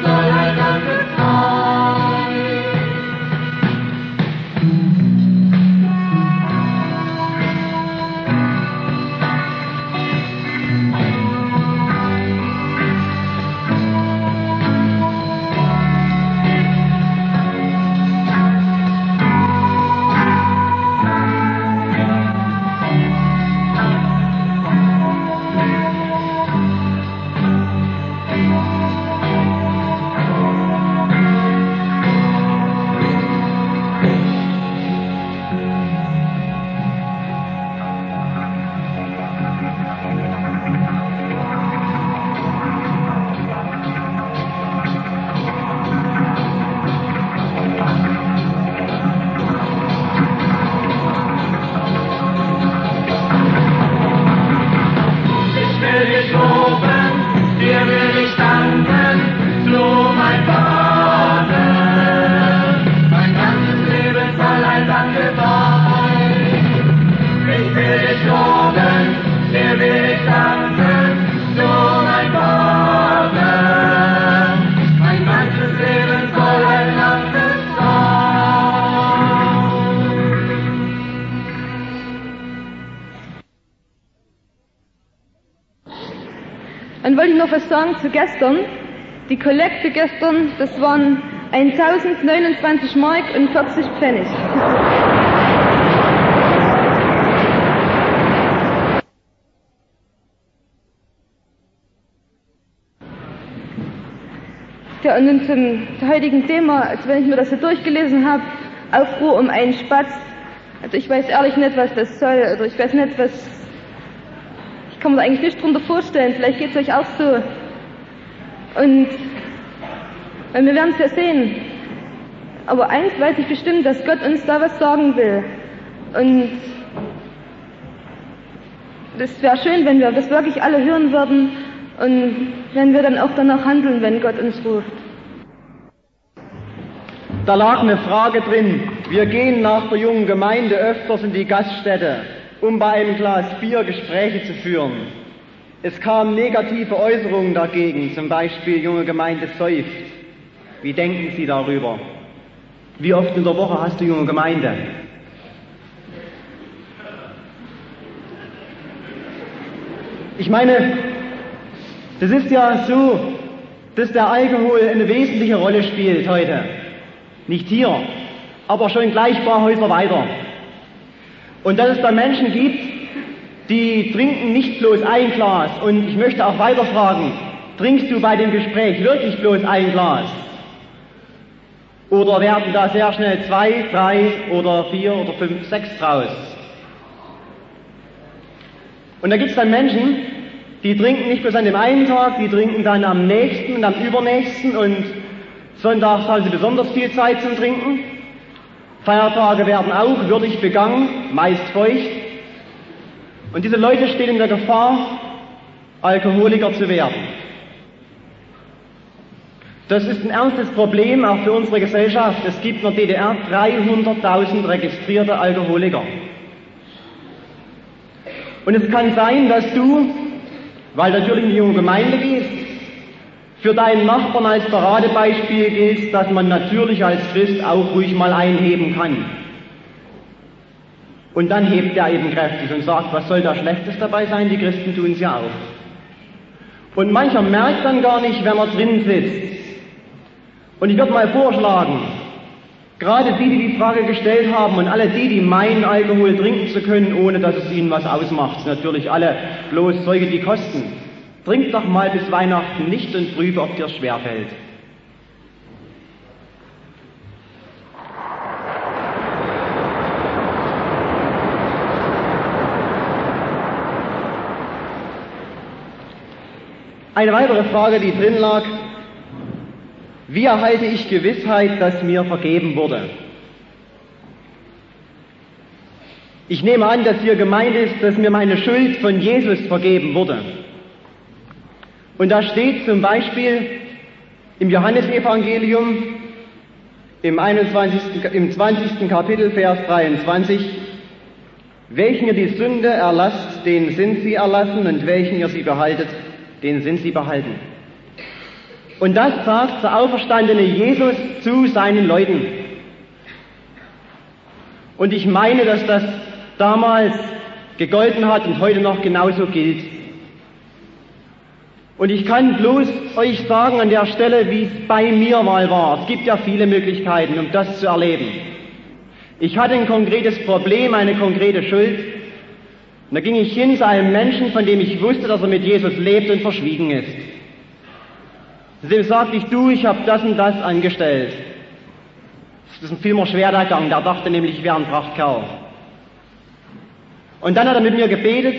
Dann wollte ich noch was sagen zu gestern. Die Kollekte gestern, das waren 1029 Mark und 40 Pfennig. Ja, und nun zum heutigen Thema, als wenn ich mir das so durchgelesen habe, Aufruhr um einen Spatz. Also ich weiß ehrlich nicht, was das soll, oder ich weiß nicht, ich kann mir da eigentlich nicht drunter vorstellen, vielleicht geht es euch auch so. Und wir werden es ja sehen. Aber eins weiß ich bestimmt, dass Gott uns da was sagen will. Und das wäre schön, wenn wir das wirklich alle hören würden und wenn wir dann auch danach handeln, wenn Gott uns ruft. Da lag eine Frage drin. Wir gehen nach der jungen Gemeinde öfters in die Gaststätte, um bei einem Glas Bier Gespräche zu führen. Es kamen negative Äußerungen dagegen, zum Beispiel junge Gemeinde säuft. Wie denken Sie darüber? Wie oft in der Woche hast du junge Gemeinde? Ich meine, das ist ja so, dass der Alkohol eine wesentliche Rolle spielt heute. Nicht hier, aber schon gleich ein paar Häuser weiter. Und dass es da Menschen gibt, die trinken nicht bloß ein Glas. Und ich möchte auch weiter fragen, trinkst du bei dem Gespräch wirklich bloß ein Glas? Oder werden da sehr schnell 2, 3 oder 4 oder 5, 6 draus? Und da gibt es dann Menschen, die trinken nicht bloß an dem einen Tag, die trinken dann am nächsten und am übernächsten und sonntags haben sie besonders viel Zeit zum Trinken. Feiertage werden auch würdig begangen, meist feucht. Und diese Leute stehen in der Gefahr, Alkoholiker zu werden. Das ist ein ernstes Problem auch für unsere Gesellschaft. Es gibt in der DDR 300.000 registrierte Alkoholiker. Und es kann sein, dass du, weil du natürlich in die junge Gemeinde gehst, für deinen Nachbarn als Paradebeispiel giltst, dass man natürlich als Christ auch ruhig mal einheben kann. Und dann hebt er eben kräftig und sagt, was soll da Schlechtes dabei sein, die Christen tun es ja auch. Und mancher merkt dann gar nicht, wenn er drin sitzt. Und ich würde mal vorschlagen, gerade die Frage gestellt haben und alle die meinen, Alkohol trinken zu können, ohne dass es ihnen was ausmacht, natürlich alle bloß solche, die kosten. Trink doch mal bis Weihnachten nicht und prüfe, ob dir schwerfällt. Eine weitere Frage, die drin lag: Wie erhalte ich Gewissheit, dass mir vergeben wurde? Ich nehme an, dass hier gemeint ist, dass mir meine Schuld von Jesus vergeben wurde. Und da steht zum Beispiel im Johannesevangelium im 20. Kapitel, Vers 23, welchen ihr die Sünde erlasst, den sind sie erlassen, und welchen ihr sie behaltet, den sind sie behalten. Und das sagt der auferstandene Jesus zu seinen Leuten. Und ich meine, dass das damals gegolten hat und heute noch genauso gilt. Und ich kann bloß euch sagen an der Stelle, wie es bei mir mal war. Es gibt ja viele Möglichkeiten, um das zu erleben. Ich hatte ein konkretes Problem, eine konkrete Schuld. Und da ging ich hin zu einem Menschen, von dem ich wusste, dass er mit Jesus lebt und verschwiegen ist. Und dem sagte ich habe das und das angestellt. Das ist ein vielmehr schwerer Gang, der dachte nämlich, ich wäre ein Prachtkerl. Und dann hat er mit mir gebetet.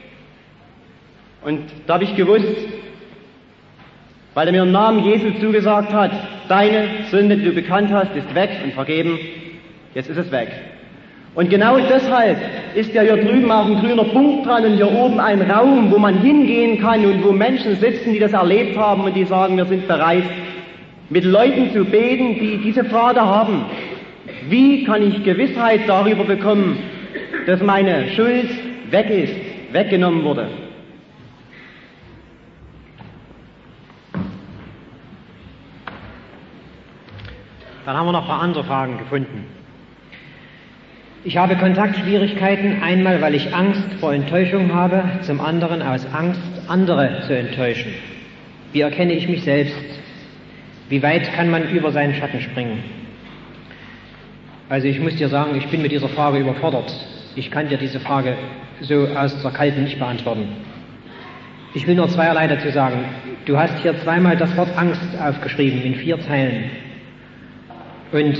Und da habe ich gewusst, weil er mir im Namen Jesu zugesagt hat, deine Sünde, die du bekannt hast, ist weg und vergeben. Jetzt ist es weg. Und genau deshalb ist ja hier drüben auch ein grüner Punkt dran und hier oben ein Raum, wo man hingehen kann und wo Menschen sitzen, die das erlebt haben und die sagen, wir sind bereit, mit Leuten zu beten, die diese Frage haben. Wie kann ich Gewissheit darüber bekommen, dass meine Schuld weg ist, weggenommen wurde? Dann haben wir noch ein paar andere Fragen gefunden. Ich habe Kontaktschwierigkeiten, einmal weil ich Angst vor Enttäuschung habe, zum anderen aus Angst, andere zu enttäuschen. Wie erkenne ich mich selbst? Wie weit kann man über seinen Schatten springen? Also ich muss dir sagen, ich bin mit dieser Frage überfordert. Ich kann dir diese Frage so aus der Kalten nicht beantworten. Ich will nur zweierlei dazu sagen. Du hast hier zweimal das Wort Angst aufgeschrieben, in 4 Zeilen. Und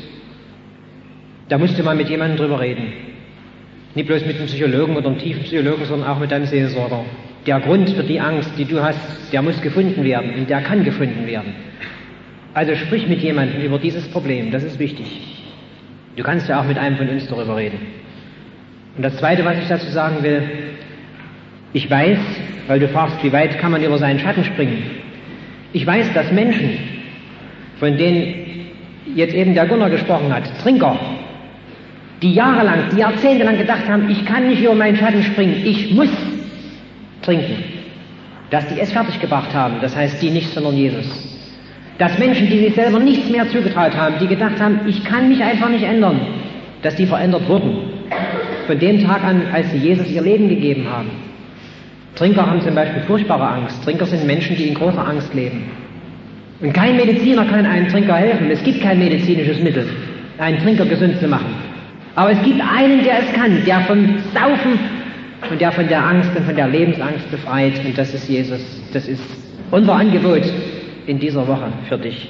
da musste man mit jemandem drüber reden. Nicht bloß mit einem Psychologen oder einem tiefen Psychologen, sondern auch mit deinem Seelsorger. Der Grund für die Angst, die du hast, der muss gefunden werden und der kann gefunden werden. Also sprich mit jemandem über dieses Problem, das ist wichtig. Du kannst ja auch mit einem von uns darüber reden. Und das Zweite, was ich dazu sagen will, ich weiß, weil du fragst, wie weit kann man über seinen Schatten springen. Ich weiß, dass Menschen, von denen jetzt eben der Gunnar gesprochen hat, Trinker, die jahrelang, die jahrzehntelang gedacht haben, ich kann nicht über meinen Schatten springen, ich muss trinken, dass die es fertiggebracht haben, das heißt die nicht, sondern Jesus. Dass Menschen, die sich selber nichts mehr zugetraut haben, die gedacht haben, ich kann mich einfach nicht ändern, dass die verändert wurden. Von dem Tag an, als sie Jesus ihr Leben gegeben haben. Trinker haben zum Beispiel furchtbare Angst. Trinker sind Menschen, die in großer Angst leben. Und kein Mediziner kann einem Trinker helfen. Es gibt kein medizinisches Mittel, einen Trinker gesund zu machen. Aber es gibt einen, der es kann, der vom Saufen und der von der Angst und von der Lebensangst befreit. Und das ist Jesus. Das ist unser Angebot in dieser Woche für dich.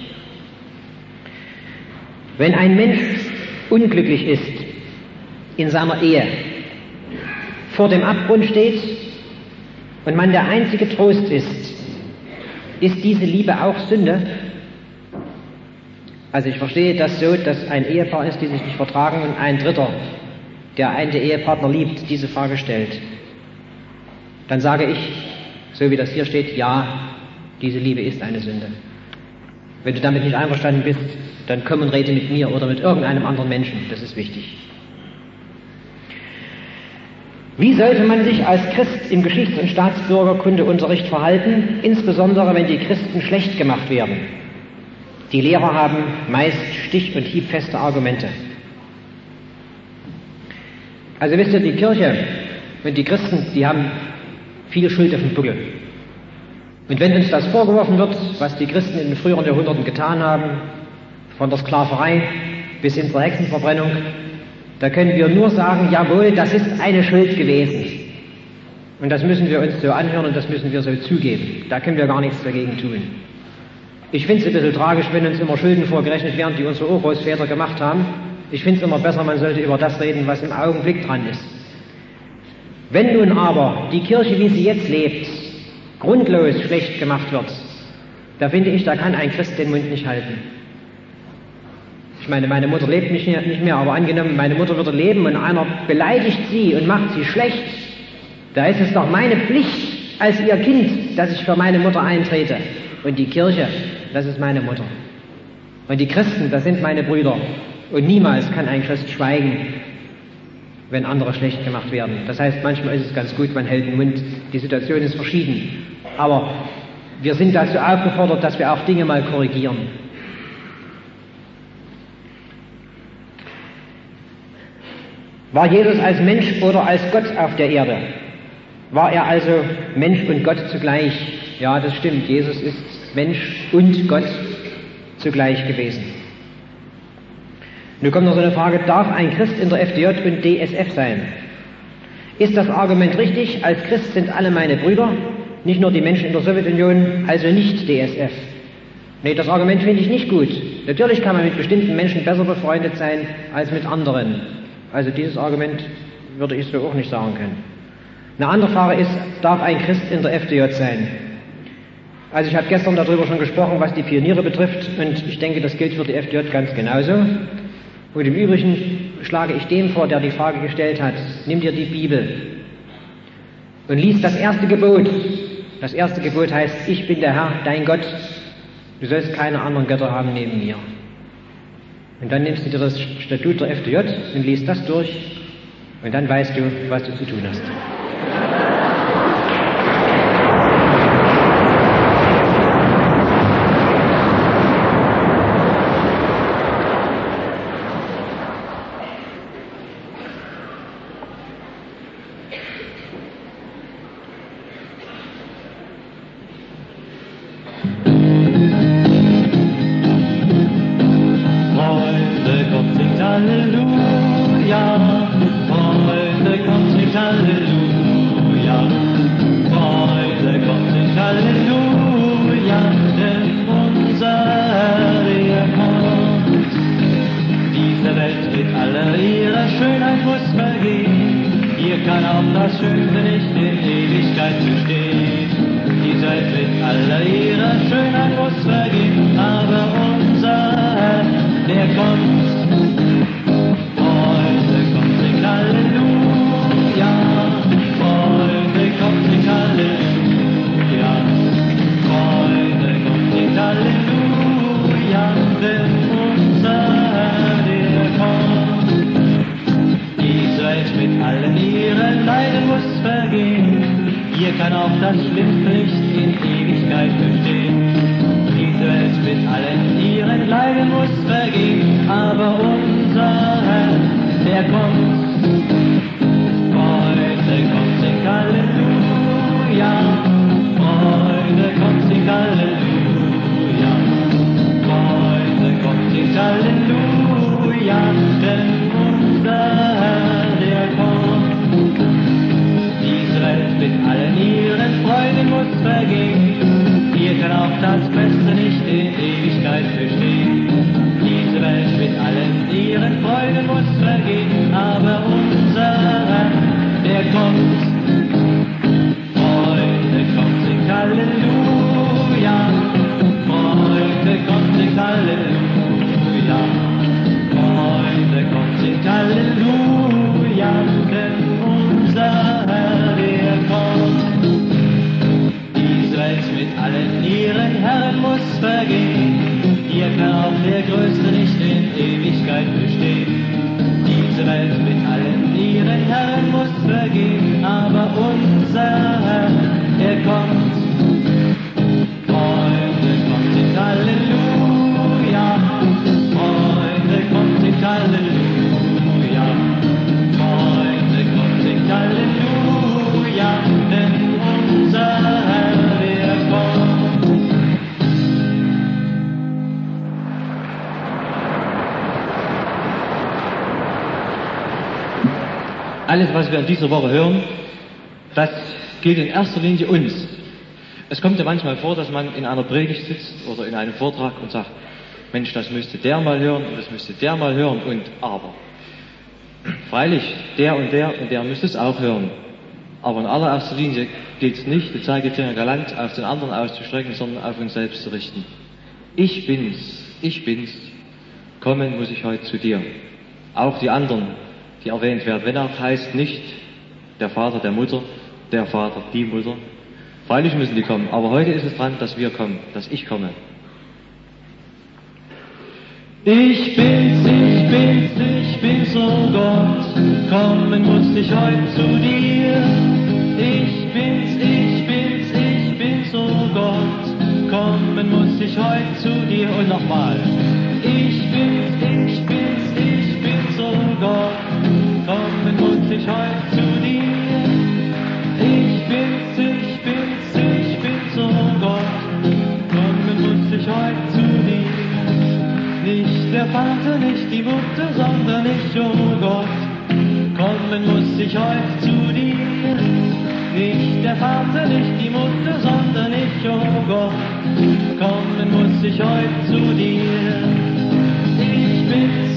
Wenn ein Mensch unglücklich ist in seiner Ehe, vor dem Abgrund steht und man der einzige Trost ist diese Liebe auch Sünde? Also ich verstehe das so, dass ein Ehepaar ist, die sich nicht vertragen und ein Dritter, der einen Ehepartner liebt, diese Frage stellt. Dann sage ich, so wie das hier steht, ja, diese Liebe ist eine Sünde. Wenn du damit nicht einverstanden bist, dann komm und rede mit mir oder mit irgendeinem anderen Menschen, das ist wichtig. Wie sollte man sich als Christ im Geschichts- und Staatsbürgerkundeunterricht verhalten, insbesondere wenn die Christen schlecht gemacht werden? Die Lehrer haben meist stich- und hiebfeste Argumente. Also wisst ihr, die Kirche und die Christen, die haben viel Schuld auf dem Buckel. Und wenn uns das vorgeworfen wird, was die Christen in den früheren Jahrhunderten getan haben, von der Sklaverei bis hin zur Hexenverbrennung, da können wir nur sagen, jawohl, das ist eine Schuld gewesen. Und das müssen wir uns so anhören und das müssen wir so zugeben. Da können wir gar nichts dagegen tun. Ich finde es ein bisschen tragisch, wenn uns immer Schulden vorgerechnet werden, die unsere Urgroßväter gemacht haben. Ich finde es immer besser, man sollte über das reden, was im Augenblick dran ist. Wenn nun aber die Kirche, wie sie jetzt lebt, grundlos schlecht gemacht wird, da finde ich, da kann ein Christ den Mund nicht halten. Ich meine, meine Mutter lebt nicht mehr, aber angenommen, meine Mutter würde leben und einer beleidigt sie und macht sie schlecht, da ist es doch meine Pflicht als ihr Kind, dass ich für meine Mutter eintrete. Und die Kirche, das ist meine Mutter. Und die Christen, das sind meine Brüder. Und niemals kann ein Christ schweigen, wenn andere schlecht gemacht werden. Das heißt, manchmal ist es ganz gut, man hält den Mund. Die Situation ist verschieden. Aber wir sind dazu aufgefordert, dass wir auch Dinge mal korrigieren. War Jesus als Mensch oder als Gott auf der Erde? War er also Mensch und Gott zugleich? Ja, das stimmt. Jesus ist Mensch und Gott zugleich gewesen. Nun kommt noch so eine Frage, darf ein Christ in der FDJ und DSF sein? Ist das Argument richtig? Als Christ sind alle meine Brüder, nicht nur die Menschen in der Sowjetunion, also nicht DSF. Nee, das Argument finde ich nicht gut. Natürlich kann man mit bestimmten Menschen besser befreundet sein als mit anderen. Also dieses Argument würde ich so auch nicht sagen können. Eine andere Frage ist, darf ein Christ in der FDJ sein? Also ich habe gestern darüber schon gesprochen, was die Pioniere betrifft, und ich denke, das gilt für die FDJ ganz genauso. Und im Übrigen schlage ich dem vor, der die Frage gestellt hat, nimm dir die Bibel und lies das erste Gebot. Das erste Gebot heißt, ich bin der Herr, dein Gott, du sollst keine anderen Götter haben neben mir. Und dann nimmst du dir das Statut der FDJ und liest das durch, und dann weißt du, was du zu tun hast. Alles, was wir in dieser Woche hören, das gilt in erster Linie uns. Es kommt ja manchmal vor, dass man in einer Predigt sitzt oder in einem Vortrag und sagt, Mensch, das müsste der mal hören und das müsste der mal hören und aber. Freilich, der und der müsste es auch hören. Aber in allererster Linie gilt es nicht, die Zeigefinger galant auf den anderen auszustrecken, sondern auf uns selbst zu richten. Ich bin's, kommen muss ich heute zu dir. Auch die anderen, die erwähnt werden, wenn auch heißt nicht der Vater der Mutter, der Vater die Mutter. Freilich müssen die kommen, aber heute ist es dran, dass wir kommen, dass ich komme. Ich bin's, oh Gott, kommen muss ich heute zu dir. Ich bin's, oh Gott, kommen muss ich heute zu dir und nochmal. Ich bin's, so Gott, kommen muss ich heute zu dir. Ich bin's, so Gott, kommen muss ich heute zu dir. Nicht der Vater, nicht die Mutter, sondern ich, oh Gott, kommen muss ich heute zu dir. Nicht der Vater, nicht die Mutter, sondern ich, oh Gott, kommen muss ich heute zu dir. Ich bin's,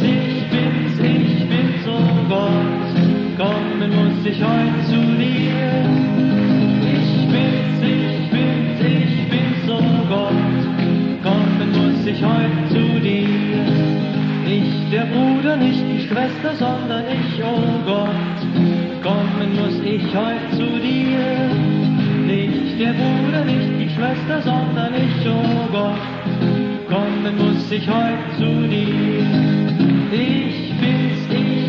oh Gott, kommen muss ich heute zu dir. Ich bin's, oh Gott, kommen muss ich heute zu dir. Nicht der Bruder, nicht die Schwester, sondern ich, oh Gott, kommen muss ich heute zu dir. Nicht der Bruder, nicht die Schwester, sondern ich, oh Gott, kommen muss ich heute zu dir. Ich bin's,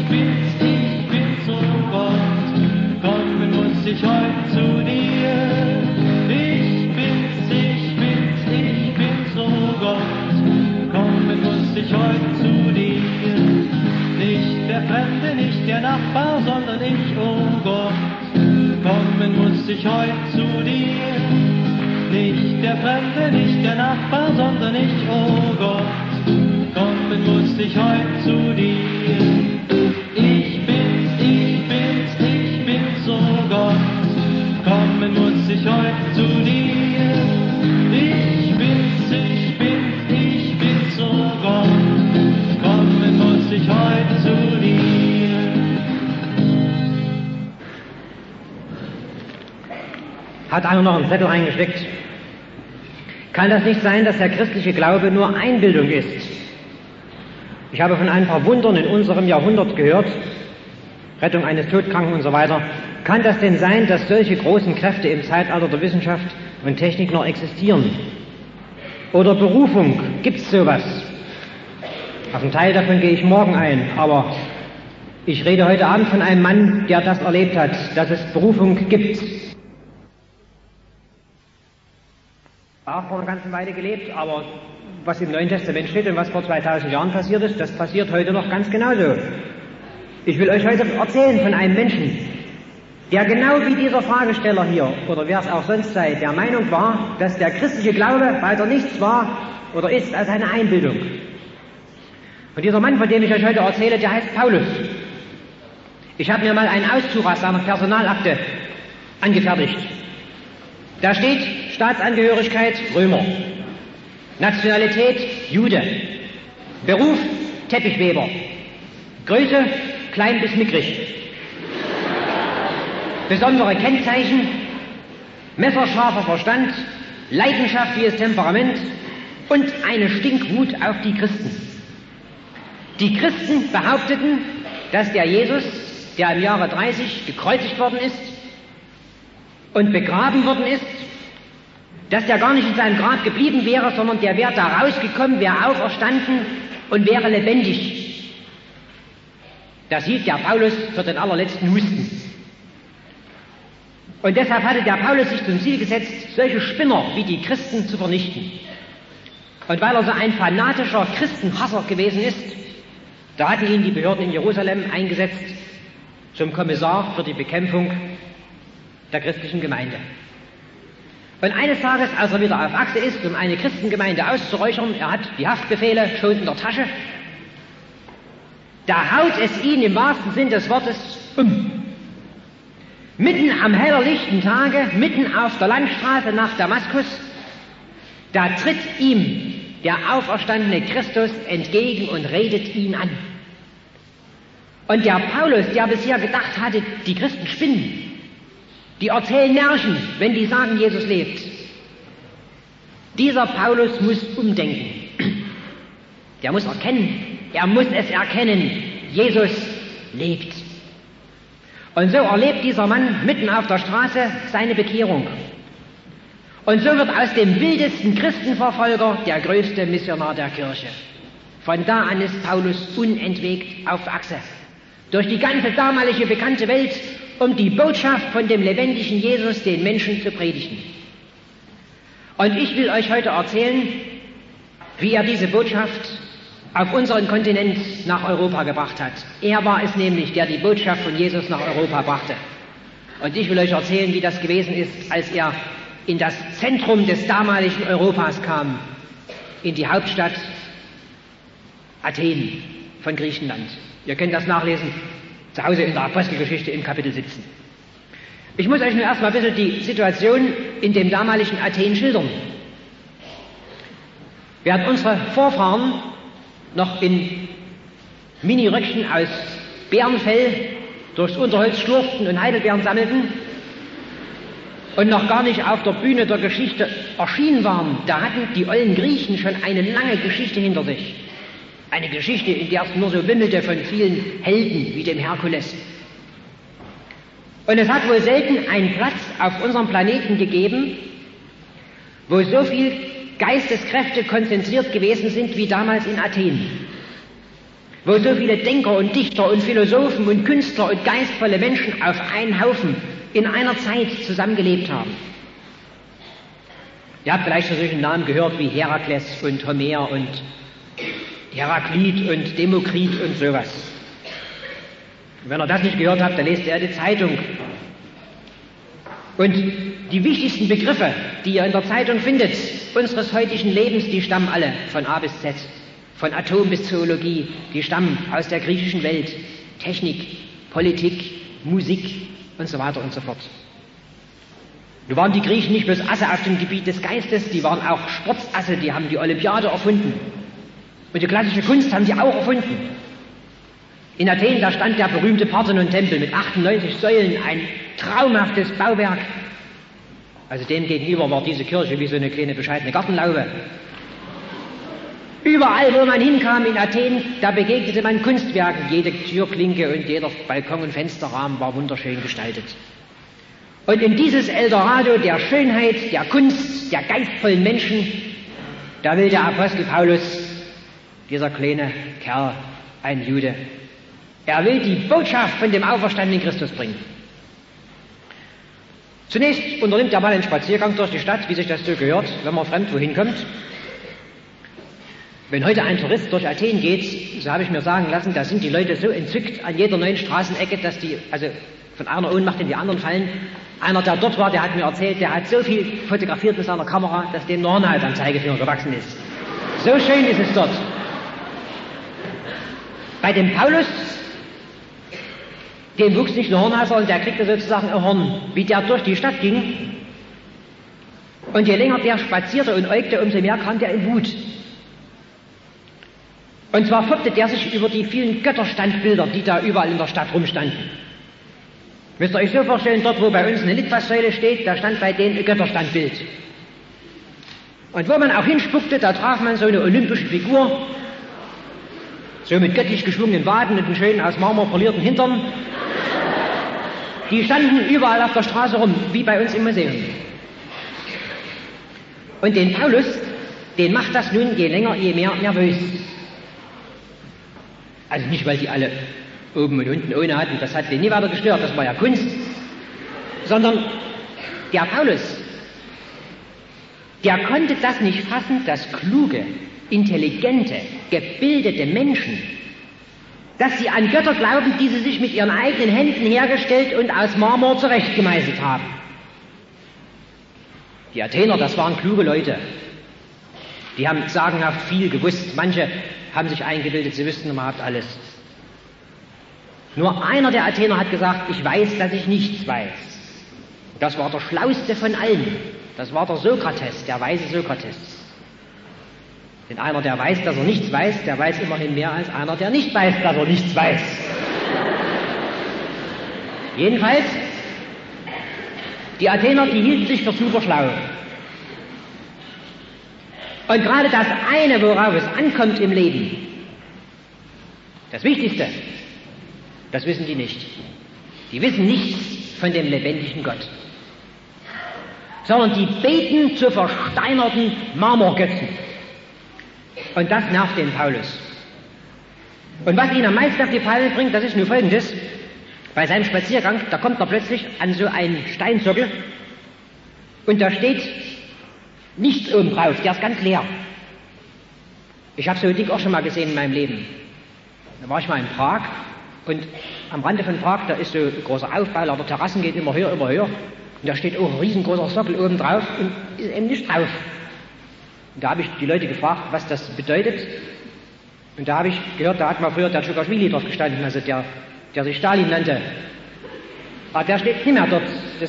oh Gott, kommen muss ich heute zu dir. Ich bin's, oh Gott, kommen muss ich heute zu dir. Nicht der Fremde, nicht der Nachbar, sondern ich, oh Gott, kommen muss ich heute zu dir. Nicht der Fremde, nicht der Nachbar, sondern ich, oh Gott, kommen muss ich heute zu dir. Ich bin's, oh Gott, kommen muss ich heute zu dir. Ich bin's, oh Gott, kommen muss ich heute zu dir. Hat einer noch einen Zettel reingesteckt? Kann das nicht sein, dass der christliche Glaube nur Einbildung ist? Ich habe von ein paar Wundern in unserem Jahrhundert gehört, Rettung eines Todkranken und so weiter. Kann das denn sein, dass solche großen Kräfte im Zeitalter der Wissenschaft und Technik noch existieren? Oder Berufung, gibt's sowas? Auf einen Teil davon gehe ich morgen ein, aber ich rede heute Abend von einem Mann, der das erlebt hat, dass es Berufung gibt. Auch vor einer ganzen Weile gelebt, aber was im Neuen Testament steht und was vor 2000 Jahren passiert ist, das passiert heute noch ganz genauso. Ich will euch heute erzählen von einem Menschen, der genau wie dieser Fragesteller hier, oder wer es auch sonst sei, der Meinung war, dass der christliche Glaube weiter nichts war oder ist als eine Einbildung. Und dieser Mann, von dem ich euch heute erzähle, der heißt Paulus. Ich habe mir mal einen Auszug aus seiner Personalakte angefertigt. Da steht Staatsangehörigkeit Römer, Nationalität Jude, Beruf Teppichweber, Größe klein bis mickrig, besondere Kennzeichen, messerscharfer Verstand, leidenschaftliches Temperament und eine Stinkwut auf die Christen. Die Christen behaupteten, dass der Jesus, der im Jahre 30 gekreuzigt worden ist und begraben worden ist, dass der gar nicht in seinem Grab geblieben wäre, sondern der wäre da rausgekommen, wäre auferstanden und wäre lebendig. Das hielt der Paulus für den allerletzten Husten. Und deshalb hatte der Paulus sich zum Ziel gesetzt, solche Spinner wie die Christen zu vernichten. Und weil er so ein fanatischer Christenhasser gewesen ist, da hatten ihn die Behörden in Jerusalem eingesetzt zum Kommissar für die Bekämpfung der christlichen Gemeinde. Und eines Tages, als er wieder auf Achse ist, um eine Christengemeinde auszuräuchern, er hat die Haftbefehle schon in der Tasche, da haut es ihn im wahrsten Sinn des Wortes um. Mitten am hellerlichten Tage, mitten auf der Landstraße nach Damaskus, da tritt ihm der auferstandene Christus entgegen und redet ihn an. Und der Paulus, der bisher gedacht hatte, die Christen spinnen, die erzählen Märchen, wenn die sagen, Jesus lebt. Dieser Paulus muss umdenken. Der muss erkennen, er muss es erkennen, Jesus lebt. Und so erlebt dieser Mann mitten auf der Straße seine Bekehrung. Und so wird aus dem wildesten Christenverfolger der größte Missionar der Kirche. Von da an ist Paulus unentwegt auf Achse, durch die ganze damalige bekannte Welt, um die Botschaft von dem lebendigen Jesus den Menschen zu predigen. Und ich will euch heute erzählen, wie er diese Botschaft auf unseren Kontinent nach Europa gebracht hat. Er war es nämlich, der die Botschaft von Jesus nach Europa brachte. Und ich will euch erzählen, wie das gewesen ist, als er in das Zentrum des damaligen Europas kam, in die Hauptstadt Athen von Griechenland. Ihr könnt das nachlesen, zu Hause in der Apostelgeschichte im Kapitel 17. Ich muss euch nur erstmal ein bisschen die Situation in dem damaligen Athen schildern. Während unsere Vorfahren noch in Miniröckchen aus Bärenfell durchs Unterholz schlurften und Heidelbeeren sammelten und noch gar nicht auf der Bühne der Geschichte erschienen waren, da hatten die ollen Griechen schon eine lange Geschichte hinter sich. Eine Geschichte, in der es nur so wimmelte von vielen Helden wie dem Herkules. Und es hat wohl selten einen Platz auf unserem Planeten gegeben, wo so viel Geisteskräfte konzentriert gewesen sind wie damals in Athen. Wo so viele Denker und Dichter und Philosophen und Künstler und geistvolle Menschen auf einen Haufen in einer Zeit zusammengelebt haben. Ihr habt vielleicht solche Namen gehört wie Herakles und Homer und Heraklit und Demokrit und sowas. Und wenn ihr das nicht gehört habt, dann lest ihr die Zeitung. Und die wichtigsten Begriffe, die ihr in der Zeitung findet, unseres heutigen Lebens, die stammen alle von A bis Z. Von Atom bis Zoologie, die stammen aus der griechischen Welt. Technik, Politik, Musik und so weiter und so fort. Nun waren die Griechen nicht bloß Asse auf dem Gebiet des Geistes, die waren auch Sportsasse, die haben die Olympiade erfunden. Und die klassische Kunst haben sie auch erfunden. In Athen, da stand der berühmte Parthenon-Tempel mit 98 Säulen, ein traumhaftes Bauwerk. Also dem gegenüber war diese Kirche wie so eine kleine bescheidene Gartenlaube. Überall, wo man hinkam in Athen, da begegnete man Kunstwerken. Jede Türklinke und jeder Balkon- und Fensterrahmen war wunderschön gestaltet. Und in dieses Eldorado der Schönheit, der Kunst, der geistvollen Menschen, da will der Apostel Paulus, dieser kleine Kerl, ein Jude, er will die Botschaft von dem auferstandenen Christus bringen. Zunächst unternimmt er mal einen Spaziergang durch die Stadt, wie sich das so gehört, wenn man fremd wohin kommt. Wenn heute ein Tourist durch Athen geht, so habe ich mir sagen lassen, da sind die Leute so entzückt an jeder neuen Straßenecke, dass die also von einer Ohnmacht in die anderen fallen. Einer, der dort war, der hat mir erzählt, der hat so viel fotografiert mit seiner Kamera, dass dem nur Hornhaut am Zeigefinger gewachsen ist. So schön ist es dort. Bei dem Paulus, dem wuchs nicht ein Hornhaus, sondern der kriegte sozusagen ein Horn, wie der durch die Stadt ging. Und je länger der spazierte und äugte, umso mehr kam der in Wut. Und zwar foppte der sich über die vielen Götterstandbilder, die da überall in der Stadt rumstanden. Müsst ihr euch so vorstellen, dort wo bei uns eine Litfaßsäule steht, da stand bei denen ein Götterstandbild. Und wo man auch hinspuckte, da traf man so eine olympische Figur, so mit göttlich geschwungenen Waden und einem schönen aus Marmor polierten Hintern. Die standen überall auf der Straße rum, wie bei uns im Museum. Und den Paulus, den macht das nun je länger, je mehr nervös. Also nicht, weil die alle oben und unten ohne hatten, das hat den nie weiter gestört, das war ja Kunst. Sondern der Paulus, der konnte das nicht fassen, dass kluge, intelligente, gebildete Menschen, dass sie an Götter glauben, die sie sich mit ihren eigenen Händen hergestellt und aus Marmor zurechtgemeißelt haben. Die Athener, das waren kluge Leute. Die haben sagenhaft viel gewusst. Manche haben sich eingebildet, sie wüssten überhaupt alles. Nur einer der Athener hat gesagt, ich weiß, dass ich nichts weiß. Das war der Schlauste von allen. Das war der Sokrates, der weise Sokrates. Denn einer, der weiß, dass er nichts weiß, der weiß immerhin mehr als einer, der nicht weiß, dass er nichts weiß. Jedenfalls, die Athener, die hielten sich für super schlau. Und gerade das eine, worauf es ankommt im Leben, das Wichtigste, das wissen die nicht. Die wissen nichts von dem lebendigen Gott. Sondern die beten zu versteinerten Marmorgötzen. Und das nervt den Paulus. Und was ihn am meisten auf die Palme bringt, das ist nur Folgendes. Bei seinem Spaziergang, da kommt er plötzlich an so einen Steinsockel und da steht Nichts oben drauf, der ist ganz leer. Ich habe so ein Ding auch schon mal gesehen in meinem Leben. Da war ich mal in Prag und am Rande von Prag, da ist so ein großer Aufbau, aber Terrassen geht immer höher, immer höher. Und da steht auch ein riesengroßer Sockel oben drauf und ist eben nicht drauf. Und da habe ich die Leute gefragt, was das bedeutet. Und da habe ich gehört, da hat mal früher der Tschukaschwili drauf gestanden, also der sich Stalin nannte. Aber der steht nicht mehr dort.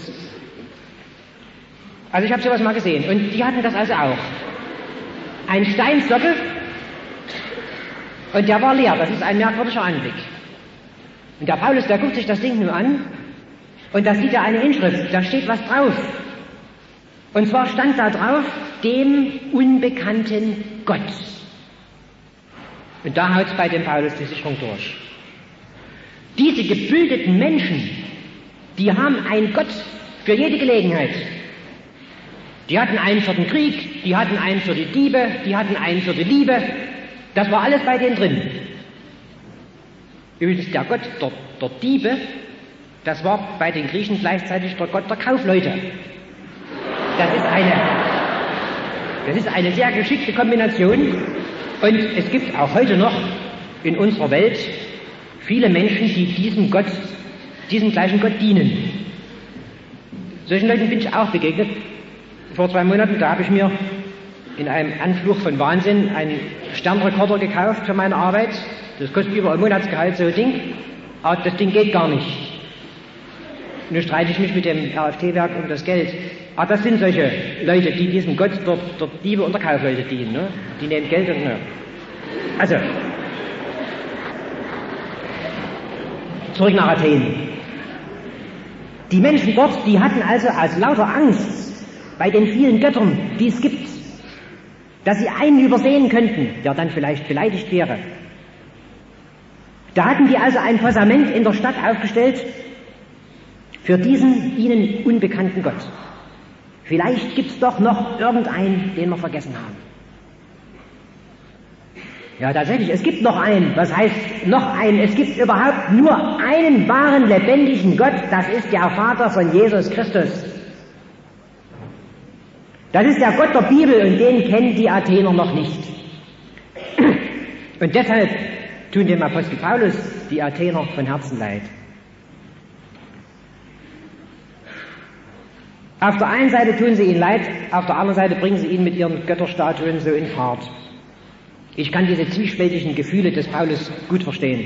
Also ich habe sowas mal gesehen. Und die hatten das also auch. Ein Steinsockel und der war leer. Das ist ein merkwürdiger Anblick. Und der Paulus, der guckt sich das Ding nur an und da sieht er eine Inschrift. Da steht was drauf. Und zwar stand da drauf, dem unbekannten Gott. Und da haut's bei dem Paulus die Sicherung durch. Diese gebildeten Menschen, die haben einen Gott für jede Gelegenheit. Die hatten einen für den Krieg, die hatten einen für die Diebe, die hatten einen für die Liebe. Das war alles bei denen drin. Übrigens, der Gott der Diebe, das war bei den Griechen gleichzeitig der Gott der Kaufleute. Das ist eine sehr geschickte Kombination. Und es gibt auch heute noch in unserer Welt viele Menschen, die diesem gleichen Gott dienen. Solchen Leuten bin ich auch begegnet. Vor 2 Monaten, da habe ich mir in einem Anflug von Wahnsinn einen Sternrekorder gekauft für meine Arbeit. Das kostet über ein Monatsgehalt, so ein Ding. Aber das Ding geht gar nicht. Nun streite ich mich mit dem RFT-Werk um das Geld. Aber das sind solche Leute, die diesem Gott der Diebe und der Kaufleute dienen. Ne? Die nehmen Geld und... Ne. Also, zurück nach Athen. Die Menschen dort, die hatten also aus lauter Angst bei den vielen Göttern, die es gibt, dass sie einen übersehen könnten, der dann vielleicht beleidigt wäre. Da hatten die also ein Postament in der Stadt aufgestellt für diesen ihnen unbekannten Gott. Vielleicht gibt's doch noch irgendeinen, den wir vergessen haben. Ja, tatsächlich, es gibt noch einen. Was heißt noch einen? Es gibt überhaupt nur einen wahren, lebendigen Gott. Das ist der Vater von Jesus Christus. Das ist der Gott der Bibel und den kennen die Athener noch nicht. Und deshalb tun dem Apostel Paulus die Athener von Herzen leid. Auf der einen Seite tun sie ihn leid, auf der anderen Seite bringen sie ihn mit ihren Götterstatuen so in Fahrt. Ich kann diese zwiespältigen Gefühle des Paulus gut verstehen.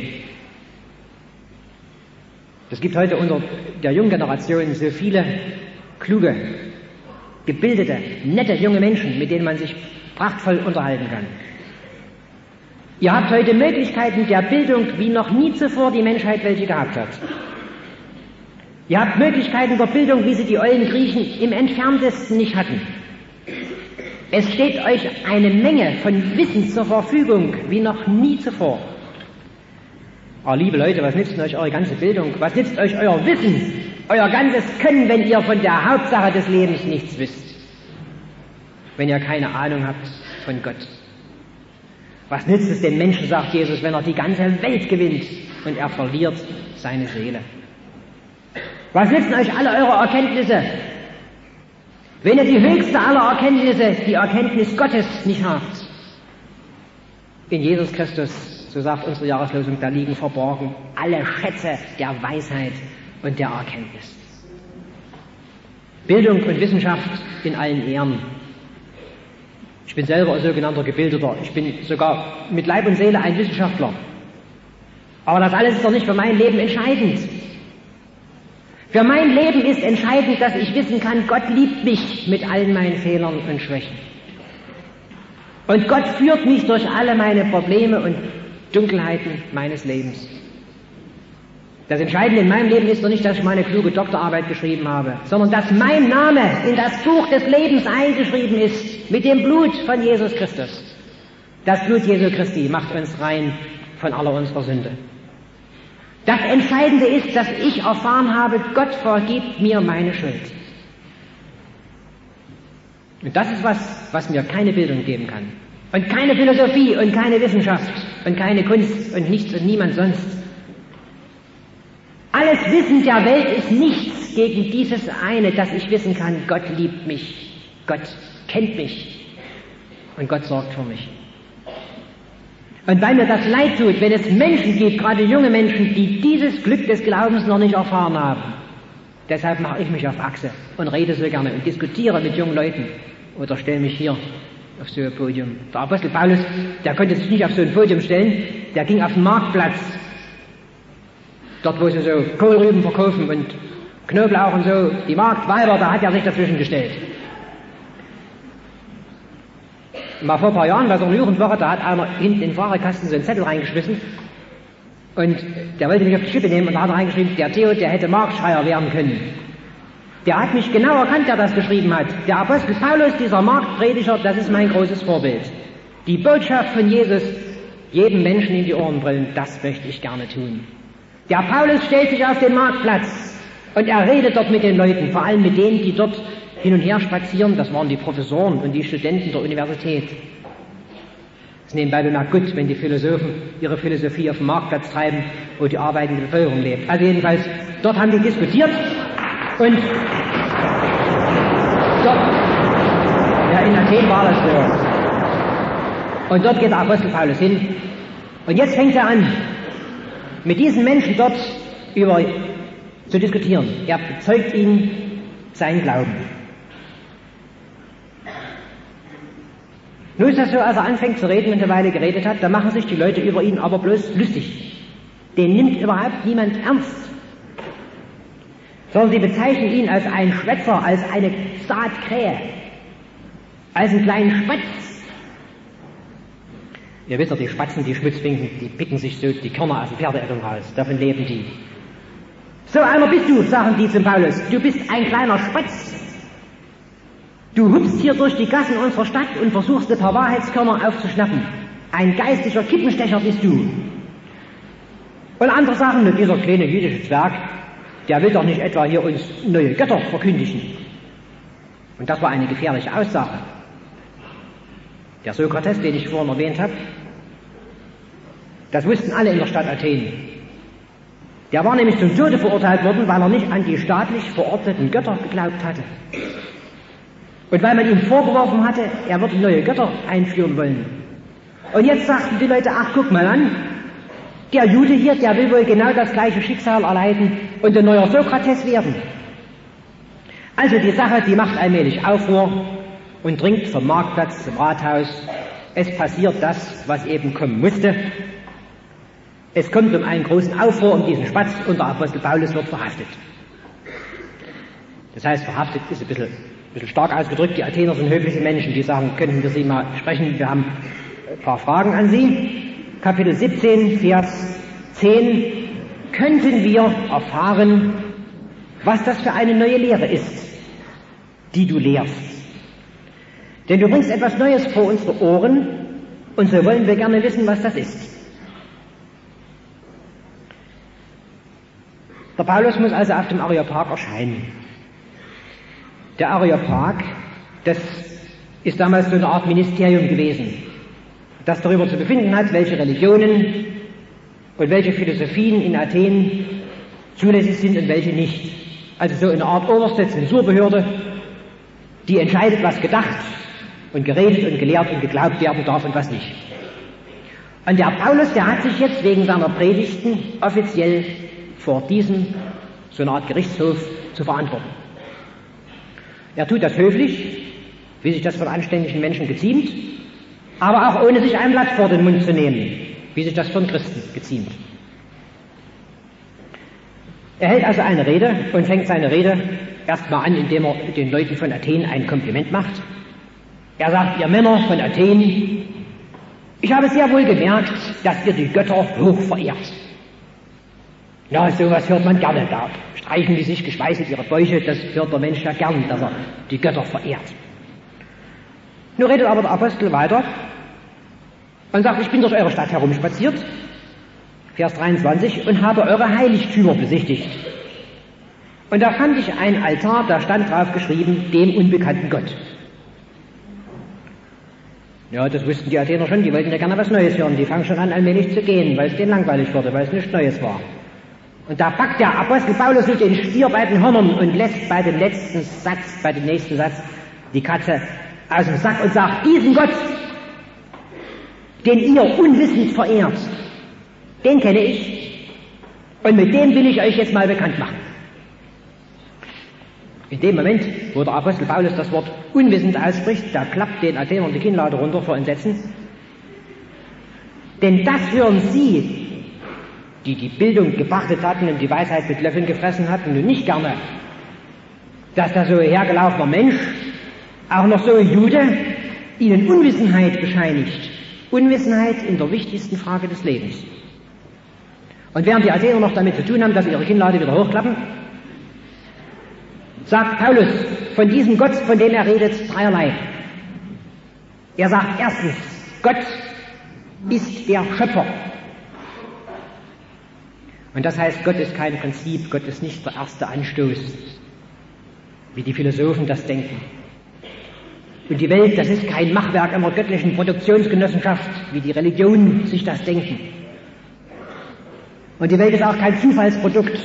Es gibt heute unter der jungen Generation so viele kluge, gebildete, nette junge Menschen, mit denen man sich prachtvoll unterhalten kann. Ihr habt heute Möglichkeiten der Bildung, wie noch nie zuvor die Menschheit welche gehabt hat. Ihr habt Möglichkeiten der Bildung, wie sie die ollen Griechen im Entferntesten nicht hatten. Es steht euch eine Menge von Wissen zur Verfügung, wie noch nie zuvor. Aber liebe Leute, was nützt euch eure ganze Bildung? Was nützt euch euer Wissen, euer ganzes Können, wenn ihr von der Hauptsache des Lebens nichts wisst? Wenn ihr keine Ahnung habt von Gott. Was nützt es dem Menschen, sagt Jesus, wenn er die ganze Welt gewinnt und er verliert seine Seele? Was nützen euch alle eure Erkenntnisse, wenn ihr die höchste aller Erkenntnisse, die Erkenntnis Gottes, nicht habt? In Jesus Christus, so sagt unsere Jahreslosung, da liegen verborgen alle Schätze der Weisheit und der Erkenntnis. Bildung und Wissenschaft in allen Ehren. Ich bin selber ein sogenannter Gebildeter. Ich bin sogar mit Leib und Seele ein Wissenschaftler. Aber das alles ist doch nicht für mein Leben entscheidend. Für mein Leben ist entscheidend, dass ich wissen kann, Gott liebt mich mit allen meinen Fehlern und Schwächen. Und Gott führt mich durch alle meine Probleme und Dunkelheiten meines Lebens. Das Entscheidende in meinem Leben ist doch nicht, dass ich meine kluge Doktorarbeit geschrieben habe, sondern dass mein Name in das Buch des Lebens eingeschrieben ist mit dem Blut von Jesus Christus. Das Blut Jesu Christi macht uns rein von aller unserer Sünde. Das Entscheidende ist, dass ich erfahren habe, Gott vergibt mir meine Schuld. Und das ist was mir keine Bildung geben kann. Und keine Philosophie und keine Wissenschaft und keine Kunst und nichts und niemand sonst. Alles Wissen der Welt ist nichts gegen dieses eine, dass ich wissen kann, Gott liebt mich. Gott kennt mich und Gott sorgt für mich. Und weil mir das leid tut, wenn es Menschen gibt, gerade junge Menschen, die dieses Glück des Glaubens noch nicht erfahren haben, deshalb mache ich mich auf Achse und rede so gerne und diskutiere mit jungen Leuten oder stelle mich hier auf so ein Podium. Der Apostel Paulus, der konnte sich nicht auf so ein Podium stellen, der ging auf den Marktplatz, dort wo sie so Kohlrüben verkaufen und Knoblauch und so, die Marktweiber, da hat er sich dazwischen gestellt. Mal vor ein paar Jahren, bei so einer Jugendwoche, da hat einer hinten in den Fahrerkasten so einen Zettel reingeschmissen und der wollte mich auf die Schippe nehmen und da hat er reingeschrieben, der Theo, der hätte Marktschreier werden können. Der hat mich genau erkannt, der das geschrieben hat. Der Apostel Paulus, dieser Marktprediger, das ist mein großes Vorbild. Die Botschaft von Jesus jedem Menschen in die Ohren brüllen, das möchte ich gerne tun. Der Paulus stellt sich auf den Marktplatz und er redet dort mit den Leuten, vor allem mit denen, die dort hin und her spazieren, das waren die Professoren und die Studenten der Universität. Es ist nebenbei bemerkt gut, wenn die Philosophen ihre Philosophie auf dem Marktplatz treiben, wo die arbeitende Bevölkerung lebt. Also jedenfalls, dort haben die diskutiert und dort, ja, in Athen war das so. Und dort geht der Apostel Paulus hin und jetzt fängt er an, mit diesen Menschen dort zu diskutieren. Er bezeugt ihnen seinen Glauben. Nun ist das so, als er anfängt zu reden und eine Weile geredet hat, da machen sich die Leute über ihn aber bloß lustig. Den nimmt überhaupt niemand ernst. Sondern sie bezeichnen ihn als einen Schwätzer, als eine Saatkrähe, als einen kleinen Spatz. Ihr wisst ja, die Spatzen, die Schmutzfinken, die picken sich so die Körner aus dem Pferdeecken raus. Davon leben die. So einer bist du, sagen die zum Paulus. Du bist ein kleiner Spatz. Du hupst hier durch die Gassen unserer Stadt und versuchst ein paar Wahrheitskörner aufzuschnappen. Ein geistlicher Kippenstecher bist du. Und andere sagen, dieser kleine jüdische Zwerg, der will doch nicht etwa hier uns neue Götter verkündigen. Und das war eine gefährliche Aussage. Der Sokrates, den ich vorhin erwähnt habe, das wussten alle in der Stadt Athen. Der war nämlich zum Tode verurteilt worden, weil er nicht an die staatlich verordneten Götter geglaubt hatte. Und weil man ihm vorgeworfen hatte, er würde neue Götter einführen wollen. Und jetzt sagten die Leute, ach, guck mal an, der Jude hier, der will wohl genau das gleiche Schicksal erleiden und ein neuer Sokrates werden. Also die Sache, die macht allmählich Aufruhr und dringt vom Marktplatz zum Rathaus. Es passiert das, was eben kommen musste. Es kommt um einen großen Aufruhr um diesen Spatz und der Apostel Paulus wird verhaftet. Das heißt, verhaftet ist ein bisschen stark ausgedrückt. Die Athener sind höfliche Menschen, die sagen, könnten wir Sie mal sprechen, wir haben ein paar Fragen an Sie. Kapitel 17, Vers 10. Könnten wir erfahren, was das für eine neue Lehre ist, die du lehrst? Denn du bringst etwas Neues vor unsere Ohren und so wollen wir gerne wissen, was das ist. Der Paulus muss also auf dem Areopag erscheinen. Der Areopag, das ist damals so eine Art Ministerium gewesen, das darüber zu befinden hat, welche Religionen und welche Philosophien in Athen zulässig sind und welche nicht. Also so eine Art oberste Zensurbehörde, die entscheidet, was gedacht und geredet und gelehrt und geglaubt werden darf und was nicht. Und der Paulus, der hat sich jetzt wegen seiner Predigten offiziell vor diesem, so eine Art Gerichtshof, zu verantworten. Er tut das höflich, wie sich das von anständigen Menschen geziemt, aber auch ohne sich ein Blatt vor den Mund zu nehmen, wie sich das von Christen geziemt. Er hält also eine Rede und fängt seine Rede erstmal an, indem er den Leuten von Athen ein Kompliment macht. Er sagt, ihr Männer von Athen, ich habe sehr wohl gemerkt, dass ihr die Götter hoch verehrt. Na, sowas hört man gerne, da streichen die sich geschweißelt ihre Bäuche, das hört der Mensch ja gern, dass er die Götter verehrt. Nun redet aber der Apostel weiter und sagt, ich bin durch eure Stadt herumspaziert, Vers 23, und habe eure Heiligtümer besichtigt. Und da fand ich einen Altar, da stand drauf geschrieben, dem unbekannten Gott. Ja, das wussten die Athener schon, die wollten ja gerne was Neues hören, die fangen schon an, allmählich zu gehen, weil es denen langweilig wurde, weil es nichts Neues war. Und da packt der Apostel Paulus den Stier bei den Hörnern und lässt bei dem nächsten Satz die Katze aus dem Sack und sagt, diesen Gott, den ihr unwissend verehrt, den kenne ich und mit dem will ich euch jetzt mal bekannt machen. In dem Moment, wo der Apostel Paulus das Wort unwissend ausspricht, da klappt den Athenern die Kinnlade runter vor Entsetzen. Denn das hören sie, die die Bildung gepachtet hatten und die Weisheit mit Löffeln gefressen hatten, nun nicht gerne, dass da so ein hergelaufener Mensch, auch noch so ein Jude, ihnen Unwissenheit bescheinigt. Unwissenheit in der wichtigsten Frage des Lebens. Und während die Athener noch damit zu tun haben, dass sie ihre Kinnlade wieder hochklappen, sagt Paulus von diesem Gott, von dem er redet, dreierlei. Er sagt erstens, Gott ist der Schöpfer. Und das heißt, Gott ist kein Prinzip, Gott ist nicht der erste Anstoß, wie die Philosophen das denken. Und die Welt, das ist kein Machwerk einer göttlichen Produktionsgenossenschaft, wie die Religionen sich das denken. Und die Welt ist auch kein Zufallsprodukt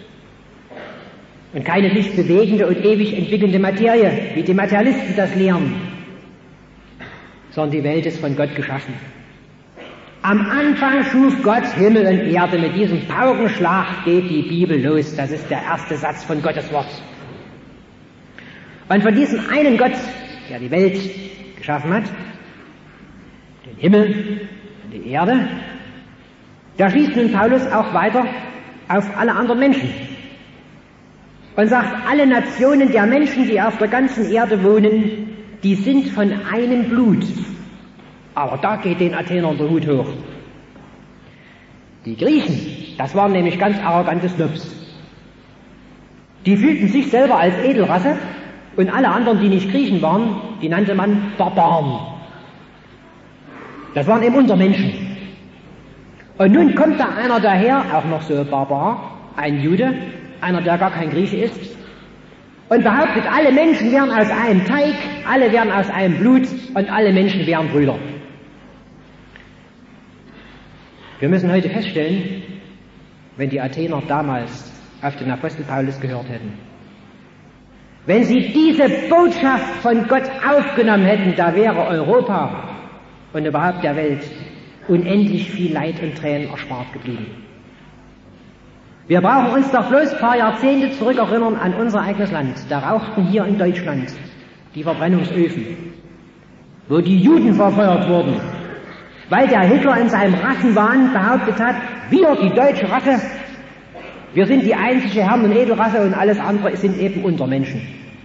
und keine sich bewegende und ewig entwickelnde Materie, wie die Materialisten das lehren, sondern die Welt ist von Gott geschaffen. Am Anfang schuf Gott Himmel und Erde. Mit diesem Paukenschlag geht die Bibel los. Das ist der erste Satz von Gottes Wort. Und von diesem einen Gott, der die Welt geschaffen hat, den Himmel und die Erde, da schließt nun Paulus auch weiter auf alle anderen Menschen und sagt, alle Nationen der Menschen, die auf der ganzen Erde wohnen, die sind von einem Blut. Aber da geht den Athenern der Hut hoch. Die Griechen, das waren nämlich ganz arrogante Snobs. Die fühlten sich selber als Edelrasse und alle anderen, die nicht Griechen waren, die nannte man Barbaren. Das waren eben Untermenschen. Und nun kommt da einer daher, auch noch so ein Barbar, ein Jude, einer, der gar kein Grieche ist, und behauptet, alle Menschen wären aus einem Teig, alle wären aus einem Blut und alle Menschen wären Brüder. Wir müssen heute feststellen, wenn die Athener damals auf den Apostel Paulus gehört hätten, wenn sie diese Botschaft von Gott aufgenommen hätten, da wäre Europa und überhaupt der Welt unendlich viel Leid und Tränen erspart geblieben. Wir brauchen uns doch bloß ein paar Jahrzehnte zurückerinnern an unser eigenes Land. Da rauchten hier in Deutschland die Verbrennungsöfen, wo die Juden verfeuert wurden, weil der Hitler in seinem Rassenwahn behauptet hat, wir, die deutsche Rasse, wir sind die einzige Herren- und Edelrasse und alles andere sind eben Untermenschen.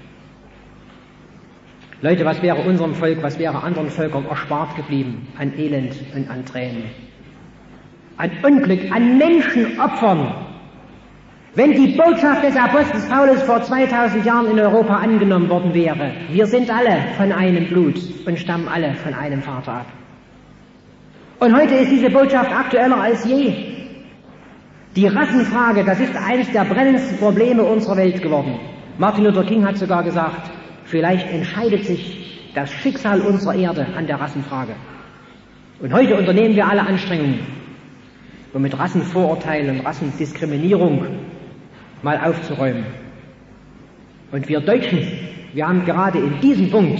Leute, was wäre unserem Volk, was wäre anderen Völkern erspart geblieben an Elend und an Tränen, an Unglück, an Menschenopfern, wenn die Botschaft des Apostels Paulus vor 2000 Jahren in Europa angenommen worden wäre. Wir sind alle von einem Blut und stammen alle von einem Vater ab. Und heute ist diese Botschaft aktueller als je. Die Rassenfrage, das ist eines der brennendsten Probleme unserer Welt geworden. Martin Luther King hat sogar gesagt, vielleicht entscheidet sich das Schicksal unserer Erde an der Rassenfrage. Und heute unternehmen wir alle Anstrengungen, um mit Rassenvorurteilen und Rassendiskriminierung mal aufzuräumen. Und wir Deutschen, wir haben gerade in diesem Punkt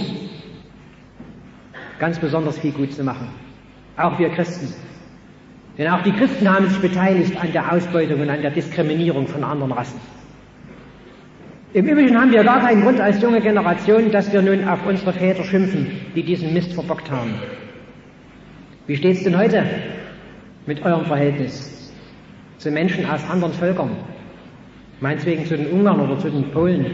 ganz besonders viel gut zu machen. Auch wir Christen. Denn auch die Christen haben sich beteiligt an der Ausbeutung und an der Diskriminierung von anderen Rassen. Im Übrigen haben wir gar keinen Grund als junge Generation, dass wir nun auf unsere Väter schimpfen, die diesen Mist verbockt haben. Wie steht's denn heute mit eurem Verhältnis zu Menschen aus anderen Völkern? Meinetwegen zu den Ungarn oder zu den Polen.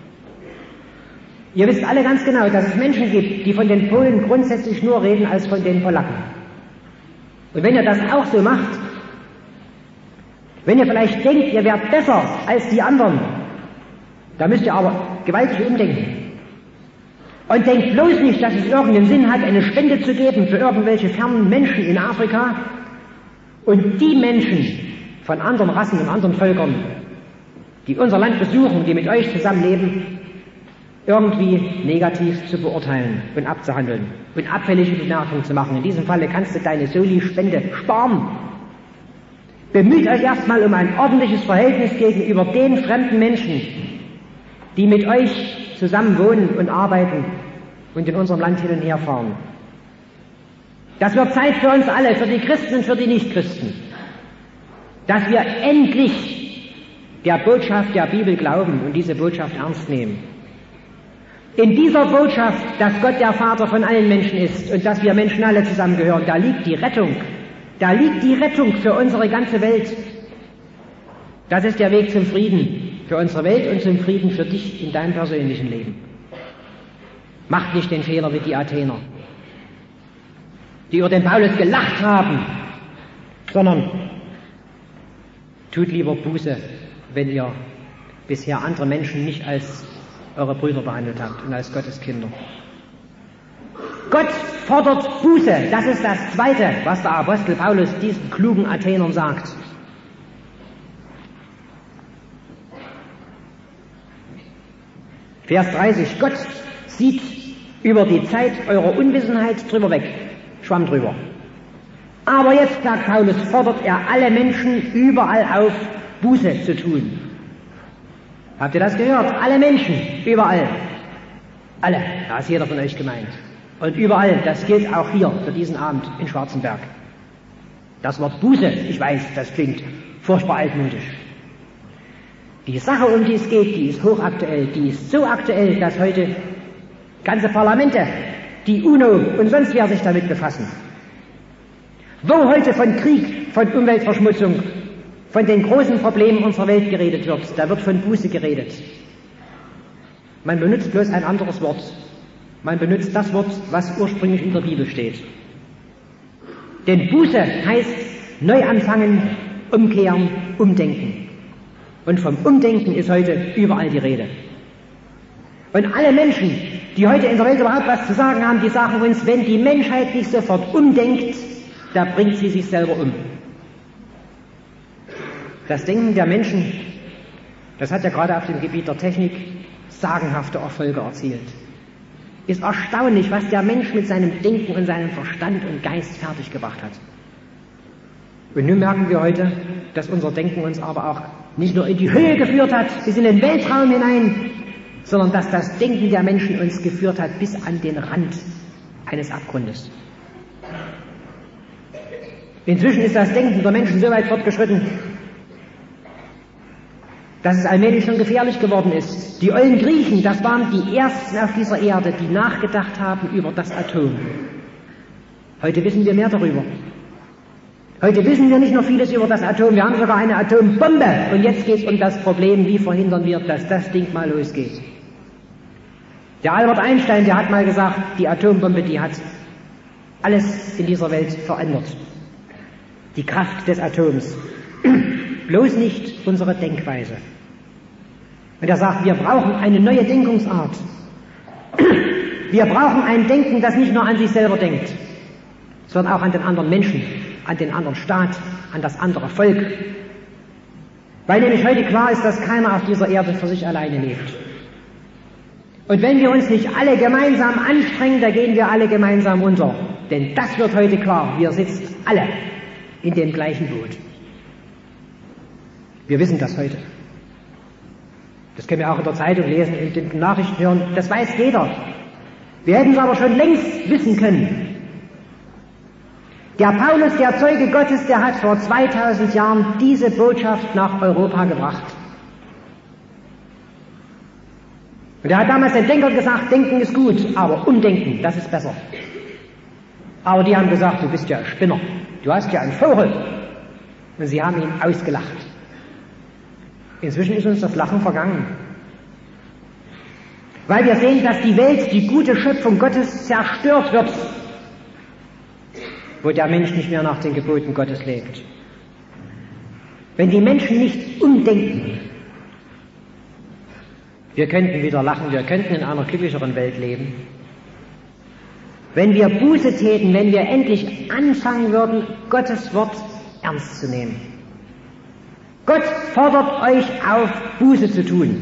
Ihr wisst alle ganz genau, dass es Menschen gibt, die von den Polen grundsätzlich nur reden als von den Polacken. Und wenn ihr das auch so macht, wenn ihr vielleicht denkt, ihr wärt besser als die anderen, da müsst ihr aber gewaltig umdenken. Und denkt bloß nicht, dass es irgendeinen Sinn hat, eine Spende zu geben für irgendwelche fernen Menschen in Afrika und die Menschen von anderen Rassen und anderen Völkern, die unser Land besuchen, die mit euch zusammenleben, irgendwie negativ zu beurteilen und abzuhandeln und abfällige Bemerkungen zu machen. In diesem Falle kannst du deine Soli-Spende sparen. Bemüht euch erstmal um ein ordentliches Verhältnis gegenüber den fremden Menschen, die mit euch zusammen wohnen und arbeiten und in unserem Land hin und her fahren. Das wird Zeit für uns alle, für die Christen und für die Nichtchristen, dass wir endlich der Botschaft der Bibel glauben und diese Botschaft ernst nehmen. In dieser Botschaft, dass Gott der Vater von allen Menschen ist und dass wir Menschen alle zusammengehören, da liegt die Rettung. Da liegt die Rettung für unsere ganze Welt. Das ist der Weg zum Frieden für unsere Welt und zum Frieden für dich in deinem persönlichen Leben. Macht nicht den Fehler wie die Athener, die über den Paulus gelacht haben, sondern tut lieber Buße, wenn ihr bisher andere Menschen nicht als eure Brüder behandelt habt und als Gottes Kinder. Gott fordert Buße. Das ist das Zweite, was der Apostel Paulus diesen klugen Athenern sagt. Vers 30. Gott sieht über die Zeit eurer Unwissenheit drüber weg. Schwamm drüber. Aber jetzt, sagt Paulus, fordert er alle Menschen überall auf, Buße zu tun. Habt ihr das gehört? Alle Menschen, überall. Alle, da ist jeder von euch gemeint. Und überall, das gilt auch hier für diesen Abend in Schwarzenberg. Das Wort Buße, ich weiß, das klingt furchtbar altmodisch. Die Sache, um die es geht, die ist hochaktuell, die ist so aktuell, dass heute ganze Parlamente, die UNO und sonst wer sich damit befassen. Wo heute von Krieg, von Umweltverschmutzung, von den großen Problemen unserer Welt geredet wird, da wird von Buße geredet. Man benutzt bloß ein anderes Wort. Man benutzt das Wort, was ursprünglich in der Bibel steht. Denn Buße heißt neu anfangen, umkehren, umdenken. Und vom Umdenken ist heute überall die Rede. Und alle Menschen, die heute in der Welt überhaupt was zu sagen haben, die sagen uns, wenn die Menschheit nicht sofort umdenkt, da bringt sie sich selber um. Das Denken der Menschen, das hat ja gerade auf dem Gebiet der Technik sagenhafte Erfolge erzielt. Ist erstaunlich, was der Mensch mit seinem Denken und seinem Verstand und Geist fertiggebracht hat. Und nun merken wir heute, dass unser Denken uns aber auch nicht nur in die Höhe geführt hat, bis in den Weltraum hinein, sondern dass das Denken der Menschen uns geführt hat bis an den Rand eines Abgrundes. Inzwischen ist das Denken der Menschen so weit fortgeschritten, dass es allmählich schon gefährlich geworden ist. Die ollen Griechen, das waren die Ersten auf dieser Erde, die nachgedacht haben über das Atom. Heute wissen wir mehr darüber. Heute wissen wir nicht nur vieles über das Atom, wir haben sogar eine Atombombe. Und jetzt geht es um das Problem, wie verhindern wir, dass das Ding mal losgeht. Der Albert Einstein, der hat mal gesagt, die Atombombe, die hat alles in dieser Welt verändert. Die Kraft des Atoms. Bloß nicht unsere Denkweise. Und er sagt, wir brauchen eine neue Denkungsart. Wir brauchen ein Denken, das nicht nur an sich selber denkt, sondern auch an den anderen Menschen, an den anderen Staat, an das andere Volk. Weil nämlich heute klar ist, dass keiner auf dieser Erde für sich alleine lebt. Und wenn wir uns nicht alle gemeinsam anstrengen, da gehen wir alle gemeinsam unter. Denn das wird heute klar, wir sitzen alle in dem gleichen Boot. Wir wissen das heute. Das können wir auch in der Zeitung lesen, in den Nachrichten hören. Das weiß jeder. Wir hätten es aber schon längst wissen können. Der Paulus, der Zeuge Gottes, der hat vor 2000 Jahren diese Botschaft nach Europa gebracht. Und er hat damals den Denkern gesagt, Denken ist gut, aber Umdenken, das ist besser. Aber die haben gesagt, du bist ja ein Spinner. Du hast ja einen Vogel. Und sie haben ihn ausgelacht. Inzwischen ist uns das Lachen vergangen. Weil wir sehen, dass die Welt, die gute Schöpfung Gottes, zerstört wird, wo der Mensch nicht mehr nach den Geboten Gottes lebt. Wenn die Menschen nicht umdenken, wir könnten wieder lachen, wir könnten in einer glücklicheren Welt leben. Wenn wir Buße täten, wenn wir endlich anfangen würden, Gottes Wort ernst zu nehmen. Gott fordert euch auf, Buße zu tun.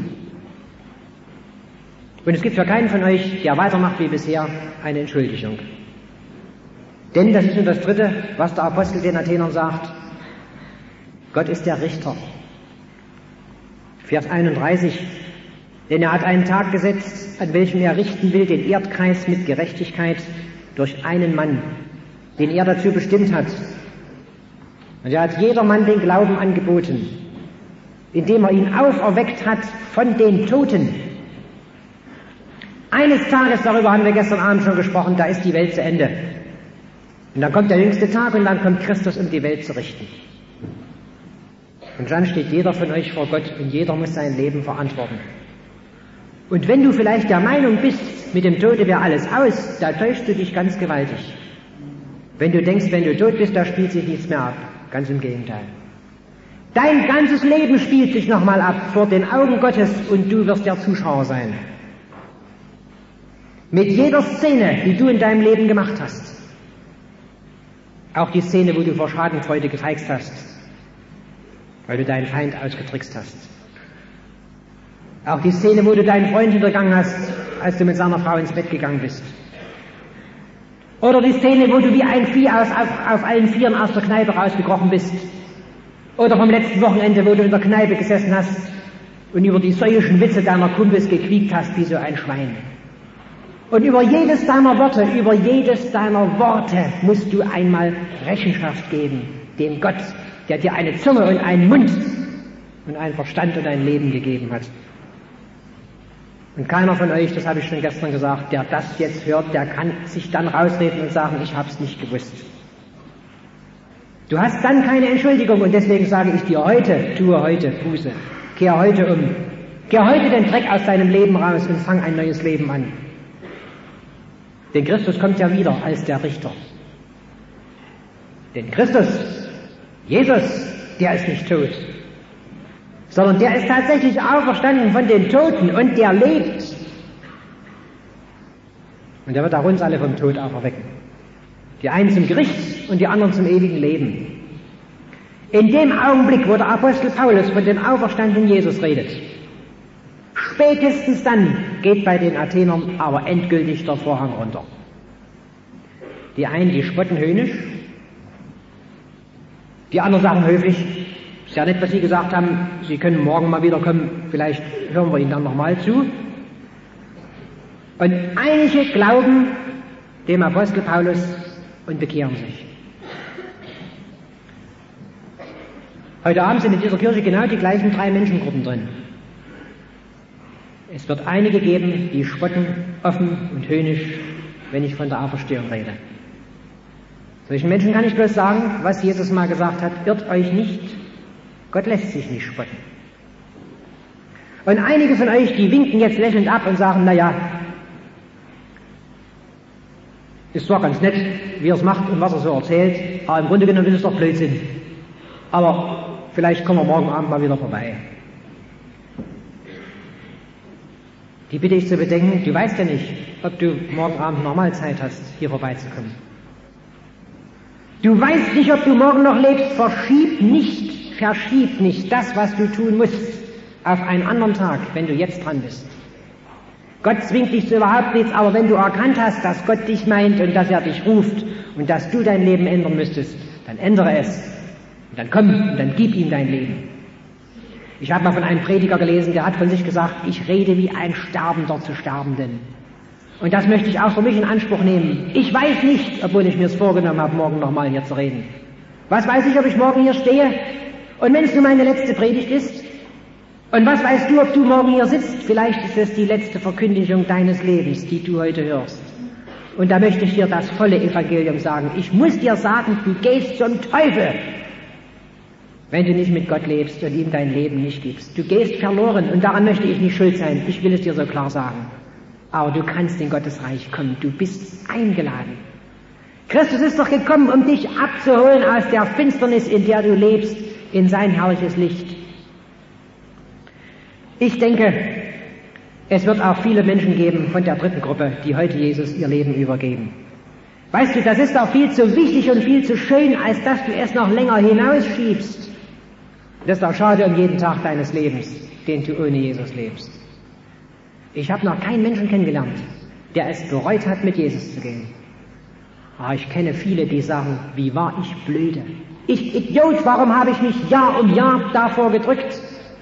Und es gibt für keinen von euch, der weitermacht wie bisher, eine Entschuldigung. Denn das ist nun das Dritte, was der Apostel den Athenern sagt. Gott ist der Richter. Vers 31. Denn er hat einen Tag gesetzt, an welchem er richten will den Erdkreis mit Gerechtigkeit durch einen Mann, den er dazu bestimmt hat. Und er hat jedermann den Glauben angeboten, indem er ihn auferweckt hat von den Toten. Eines Tages, darüber haben wir gestern Abend schon gesprochen, da ist die Welt zu Ende. Und dann kommt der jüngste Tag und dann kommt Christus, um die Welt zu richten. Und dann steht jeder von euch vor Gott und jeder muss sein Leben verantworten. Und wenn du vielleicht der Meinung bist, mit dem Tode wäre alles aus, da täuschst du dich ganz gewaltig. Wenn du denkst, wenn du tot bist, da spielt sich nichts mehr ab. Ganz im Gegenteil. Dein ganzes Leben spielt sich nochmal ab vor den Augen Gottes und du wirst der Zuschauer sein. Mit jeder Szene, die du in deinem Leben gemacht hast. Auch die Szene, wo du vor Schadenfreude gefeixt hast, weil du deinen Feind ausgetrickst hast. Auch die Szene, wo du deinen Freund hintergangen hast, als du mit seiner Frau ins Bett gegangen bist. Oder die Szene, wo du wie ein Vieh auf allen Vieren aus der Kneipe rausgekrochen bist. Oder vom letzten Wochenende, wo du in der Kneipe gesessen hast und über die säuischen Witze deiner Kumpels gequiekt hast wie so ein Schwein. Und über jedes deiner Worte musst du einmal Rechenschaft geben, dem Gott, der dir eine Zunge und einen Mund und einen Verstand und ein Leben gegeben hat. Und keiner von euch, das habe ich schon gestern gesagt, der das jetzt hört, der kann sich dann rausreden und sagen, ich hab's nicht gewusst. Du hast dann keine Entschuldigung und deswegen sage ich dir heute, tue heute Buße, kehr heute um, kehr heute den Dreck aus deinem Leben raus und fang ein neues Leben an. Denn Christus kommt ja wieder als der Richter. Denn Christus, Jesus, der ist nicht tot, sondern der ist tatsächlich auferstanden von den Toten und der lebt. Und der wird auch uns alle vom Tod auferwecken. Die einen zum Gericht und die anderen zum ewigen Leben. In dem Augenblick, wo der Apostel Paulus von dem auferstandenen Jesus redet, spätestens dann geht bei den Athenern aber endgültig der Vorhang runter. Die einen, die spotten höhnisch, die anderen sagen höflich, ist ja nett, was Sie gesagt haben, Sie können morgen mal wieder kommen, vielleicht hören wir Ihnen dann nochmal zu. Und einige glauben dem Apostel Paulus und bekehren sich. Heute Abend sind in dieser Kirche genau die gleichen 3 Menschengruppen drin. Es wird einige geben, die spotten offen und höhnisch, wenn ich von der Auferstehung rede. Solchen Menschen kann ich bloß sagen, was Jesus mal gesagt hat, irrt euch nicht, Gott lässt sich nicht spotten. Und einige von euch, die winken jetzt lächelnd ab und sagen, naja, ist zwar ganz nett, wie er es macht und was er so erzählt, aber im Grunde genommen ist es doch Blödsinn. Aber vielleicht kommen wir morgen Abend mal wieder vorbei. Die bitte ich zu bedenken, du weißt ja nicht, ob du morgen Abend nochmal Zeit hast, hier vorbeizukommen. Du weißt nicht, ob du morgen noch lebst, verschieb nicht das, was du tun musst, auf einen anderen Tag, wenn du jetzt dran bist. Gott zwingt dich zu überhaupt nichts, aber wenn du erkannt hast, dass Gott dich meint und dass er dich ruft und dass du dein Leben ändern müsstest, dann ändere es. Und dann komm und dann gib ihm dein Leben. Ich habe mal von einem Prediger gelesen, der hat von sich gesagt, ich rede wie ein Sterbender zu Sterbenden. Und das möchte ich auch für mich in Anspruch nehmen. Ich weiß nicht, obwohl ich mir es vorgenommen habe, morgen nochmal hier zu reden. Was weiß ich, ob ich morgen hier stehe? Und wenn es nur meine letzte Predigt ist? Und was weißt du, ob du morgen hier sitzt? Vielleicht ist es die letzte Verkündigung deines Lebens, die du heute hörst. Und da möchte ich dir das volle Evangelium sagen. Ich muss dir sagen, du gehst zum Teufel, wenn du nicht mit Gott lebst und ihm dein Leben nicht gibst. Du gehst verloren und daran möchte ich nicht schuld sein. Ich will es dir so klar sagen. Aber du kannst in Gottes Reich kommen. Du bist eingeladen. Christus ist doch gekommen, um dich abzuholen aus der Finsternis, in der du lebst, in sein herrliches Licht. Ich denke, es wird auch viele Menschen geben von der dritten Gruppe, die heute Jesus ihr Leben übergeben. Weißt du, das ist auch viel zu wichtig und viel zu schön, als dass du es noch länger hinausschiebst. Das ist auch schade um jeden Tag deines Lebens, den du ohne Jesus lebst. Ich habe noch keinen Menschen kennengelernt, der es bereut hat, mit Jesus zu gehen. Aber ich kenne viele, die sagen, wie war ich blöde. Ich Idiot, warum habe ich mich Jahr um Jahr davor gedrückt?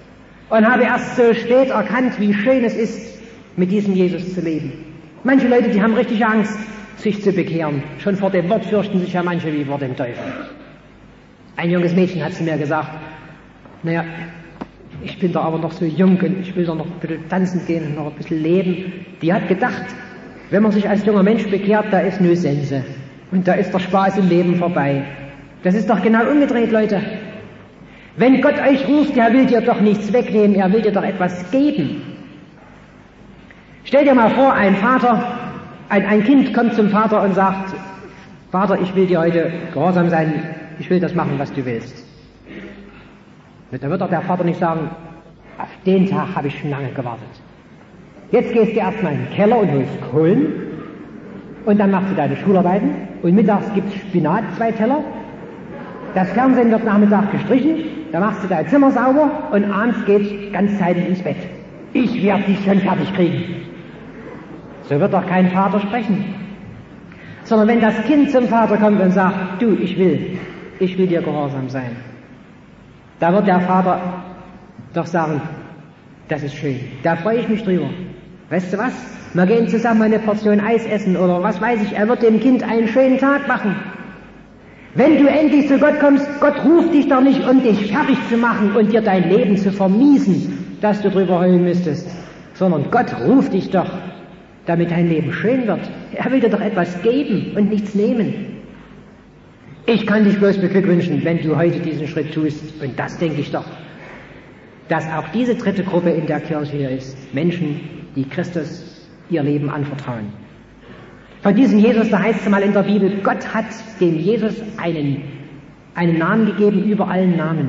und habe erst so spät erkannt, wie schön es ist, mit diesem Jesus zu leben. Manche Leute, die haben richtig Angst, sich zu bekehren. Schon vor dem Wort fürchten sich ja manche wie vor dem Teufel. Ein junges Mädchen hat zu mir gesagt, naja, ich bin da aber noch so jung und ich will da noch ein bisschen tanzen gehen und noch ein bisschen leben. Die hat gedacht, wenn man sich als junger Mensch bekehrt, da ist nur Sense. Und da ist der Spaß im Leben vorbei. Das ist doch genau umgedreht, Leute. Wenn Gott euch ruft, er will dir doch nichts wegnehmen, er will dir doch etwas geben. Stell dir mal vor, ein Kind kommt zum Vater und sagt, Vater, ich will dir heute gehorsam sein, ich will das machen, was du willst. Und dann wird doch der Vater nicht sagen, auf den Tag habe ich schon lange gewartet. Jetzt gehst du erstmal in den Keller und holst Kohlen und dann machst du deine Schularbeiten und mittags gibt's Spinat, 2 Teller. Das Fernsehen wird nachmittags gestrichen, dann machst du dein Zimmer sauber und abends geht's ganz zeitig ins Bett. Ich werde dich schon fertig kriegen. So wird doch kein Vater sprechen. Sondern wenn das Kind zum Vater kommt und sagt, du, ich will dir gehorsam sein, da wird der Vater doch sagen, das ist schön, da freue ich mich drüber. Weißt du was? Wir gehen zusammen eine Portion Eis essen oder was weiß ich, er wird dem Kind einen schönen Tag machen. Wenn du endlich zu Gott kommst, Gott ruft dich doch nicht, um dich fertig zu machen und dir dein Leben zu vermiesen, dass du drüber heulen müsstest, sondern Gott ruft dich doch, damit dein Leben schön wird. Er will dir doch etwas geben und nichts nehmen. Ich kann dich bloß beglückwünschen, wenn du heute diesen Schritt tust. Und das denke ich doch, dass auch diese dritte Gruppe in der Kirche hier ist. Menschen, die Christus ihr Leben anvertrauen. Von diesem Jesus, da heißt es mal in der Bibel, Gott hat dem Jesus einen Namen gegeben über allen Namen.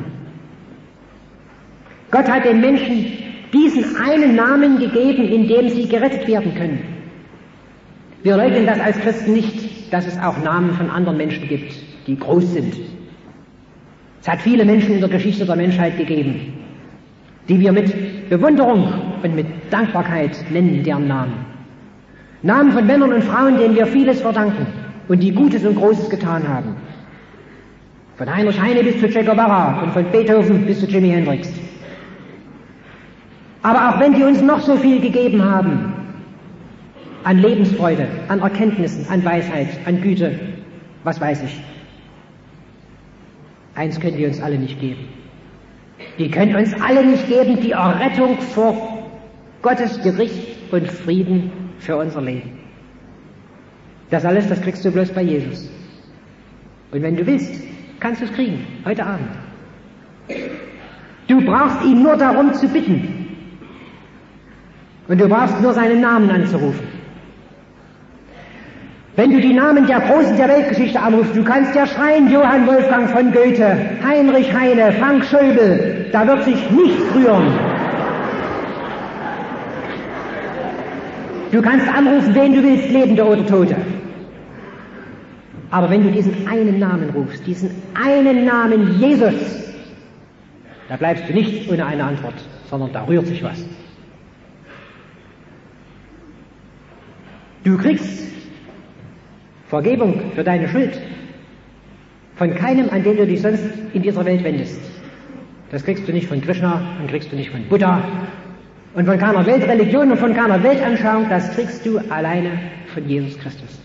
Gott hat den Menschen diesen einen Namen gegeben, in dem sie gerettet werden können. Wir leugnen das als Christen nicht, dass es auch Namen von anderen Menschen gibt, die groß sind. Es hat viele Menschen in der Geschichte der Menschheit gegeben, die wir mit Bewunderung und mit Dankbarkeit nennen, deren Namen. Namen von Männern und Frauen, denen wir vieles verdanken und die Gutes und Großes getan haben. Von Heinrich Heine bis zu Che Guevara und von Beethoven bis zu Jimi Hendrix. Aber auch wenn die uns noch so viel gegeben haben, an Lebensfreude, an Erkenntnissen, an Weisheit, an Güte, was weiß ich, eins können die uns alle nicht geben. Die können uns alle nicht geben, die Errettung vor Gottes Gericht und Frieden für unser Leben. Das alles, das kriegst du bloß bei Jesus. Und wenn du willst, kannst du es kriegen, heute Abend. Du brauchst ihn nur darum zu bitten. Und du brauchst nur seinen Namen anzurufen. Wenn du die Namen der Großen der Weltgeschichte anrufst, du kannst ja schreien, Johann Wolfgang von Goethe, Heinrich Heine, Frank Schäuble, da wird sich nichts rühren. Du kannst anrufen, wen du willst, Lebende oder Tote. Aber wenn du diesen einen Namen rufst, diesen einen Namen Jesus, da bleibst du nicht ohne eine Antwort, sondern da rührt sich was. Du kriegst Vergebung für deine Schuld von keinem, an den du dich sonst in dieser Welt wendest. Das kriegst du nicht von Krishna und kriegst du nicht von Buddha und von keiner Weltreligion und von keiner Weltanschauung. Das kriegst du alleine von Jesus Christus.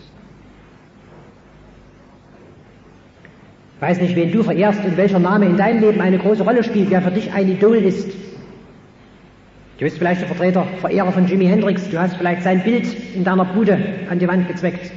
Ich weiß nicht, wen du verehrst und welcher Name in deinem Leben eine große Rolle spielt, wer für dich ein Idol ist. Du bist vielleicht der Verehrer von Jimi Hendrix, du hast vielleicht sein Bild in deiner Bude an die Wand gezweckt.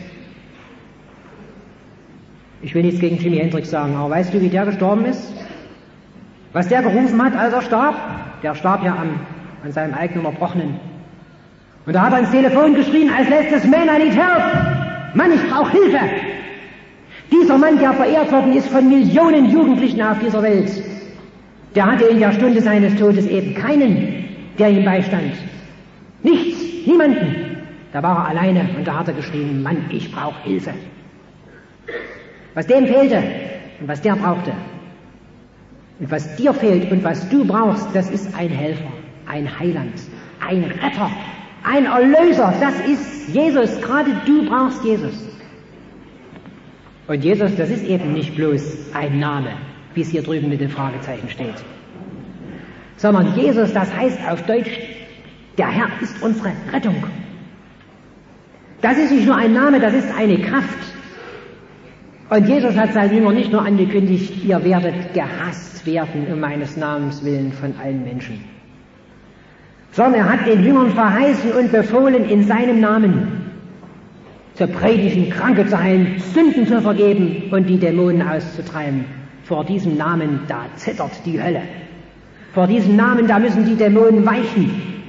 Ich will nichts gegen Jimi Hendrix sagen, aber weißt du, wie der gestorben ist? Was der gerufen hat, als er starb? Der starb ja an seinem eigenen Erbrochenen. Und da hat er ins Telefon geschrien, als letztes: Man, I need help! Mann, ich brauche Hilfe! Dieser Mann, der verehrt worden ist von Millionen Jugendlichen auf dieser Welt, der hatte in der Stunde seines Todes eben keinen, der ihm beistand. Nichts, niemanden. Da war er alleine und da hat er geschrien: Mann, ich brauche Hilfe. Was dem fehlte und was der brauchte und was dir fehlt und was du brauchst, das ist ein Helfer, ein Heiland, ein Retter, ein Erlöser. Das ist Jesus. Gerade du brauchst Jesus. Und Jesus, das ist eben nicht bloß ein Name, wie es hier drüben mit den Fragezeichen steht. sondern Jesus, das heißt auf Deutsch, der Herr ist unsere Rettung. Das ist nicht nur ein Name, das ist eine Kraft. Und Jesus hat seinen Jüngern nicht nur angekündigt, ihr werdet gehasst werden um meines Namens willen von allen Menschen, sondern er hat den Jüngern verheißen und befohlen, in seinem Namen zu predigen, Kranke zu heilen, Sünden zu vergeben und die Dämonen auszutreiben. Vor diesem Namen, da zittert die Hölle. Vor diesem Namen, da müssen die Dämonen weichen.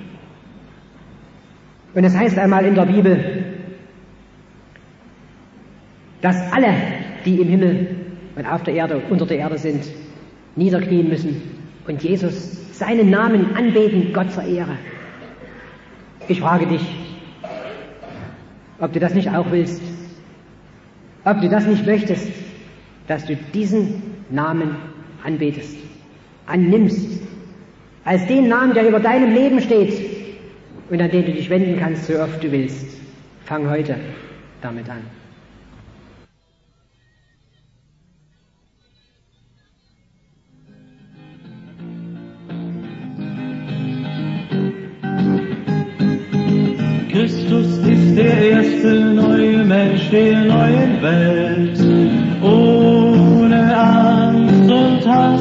Und es heißt einmal in der Bibel, dass alle, die im Himmel und auf der Erde, unter der Erde sind, niederknien müssen und Jesus seinen Namen anbeten, Gott zur Ehre. Ich frage dich, ob du das nicht auch willst, ob du das nicht möchtest, dass du diesen Namen anbetest, annimmst, als den Namen, der über deinem Leben steht und an den du dich wenden kannst, so oft du willst. Fang heute damit an. Christus ist der erste neue Mensch der neuen Welt, ohne Angst und Hass.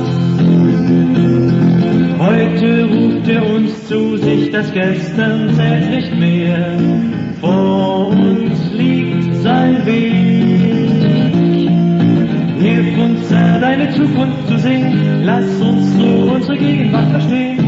Heute ruft er uns zu sich, das Gestern zählt nicht mehr, vor uns liegt sein Weg. Hilf uns, Herr, deine Zukunft zu sehen, lass uns so unsere Gegenwart verstehen.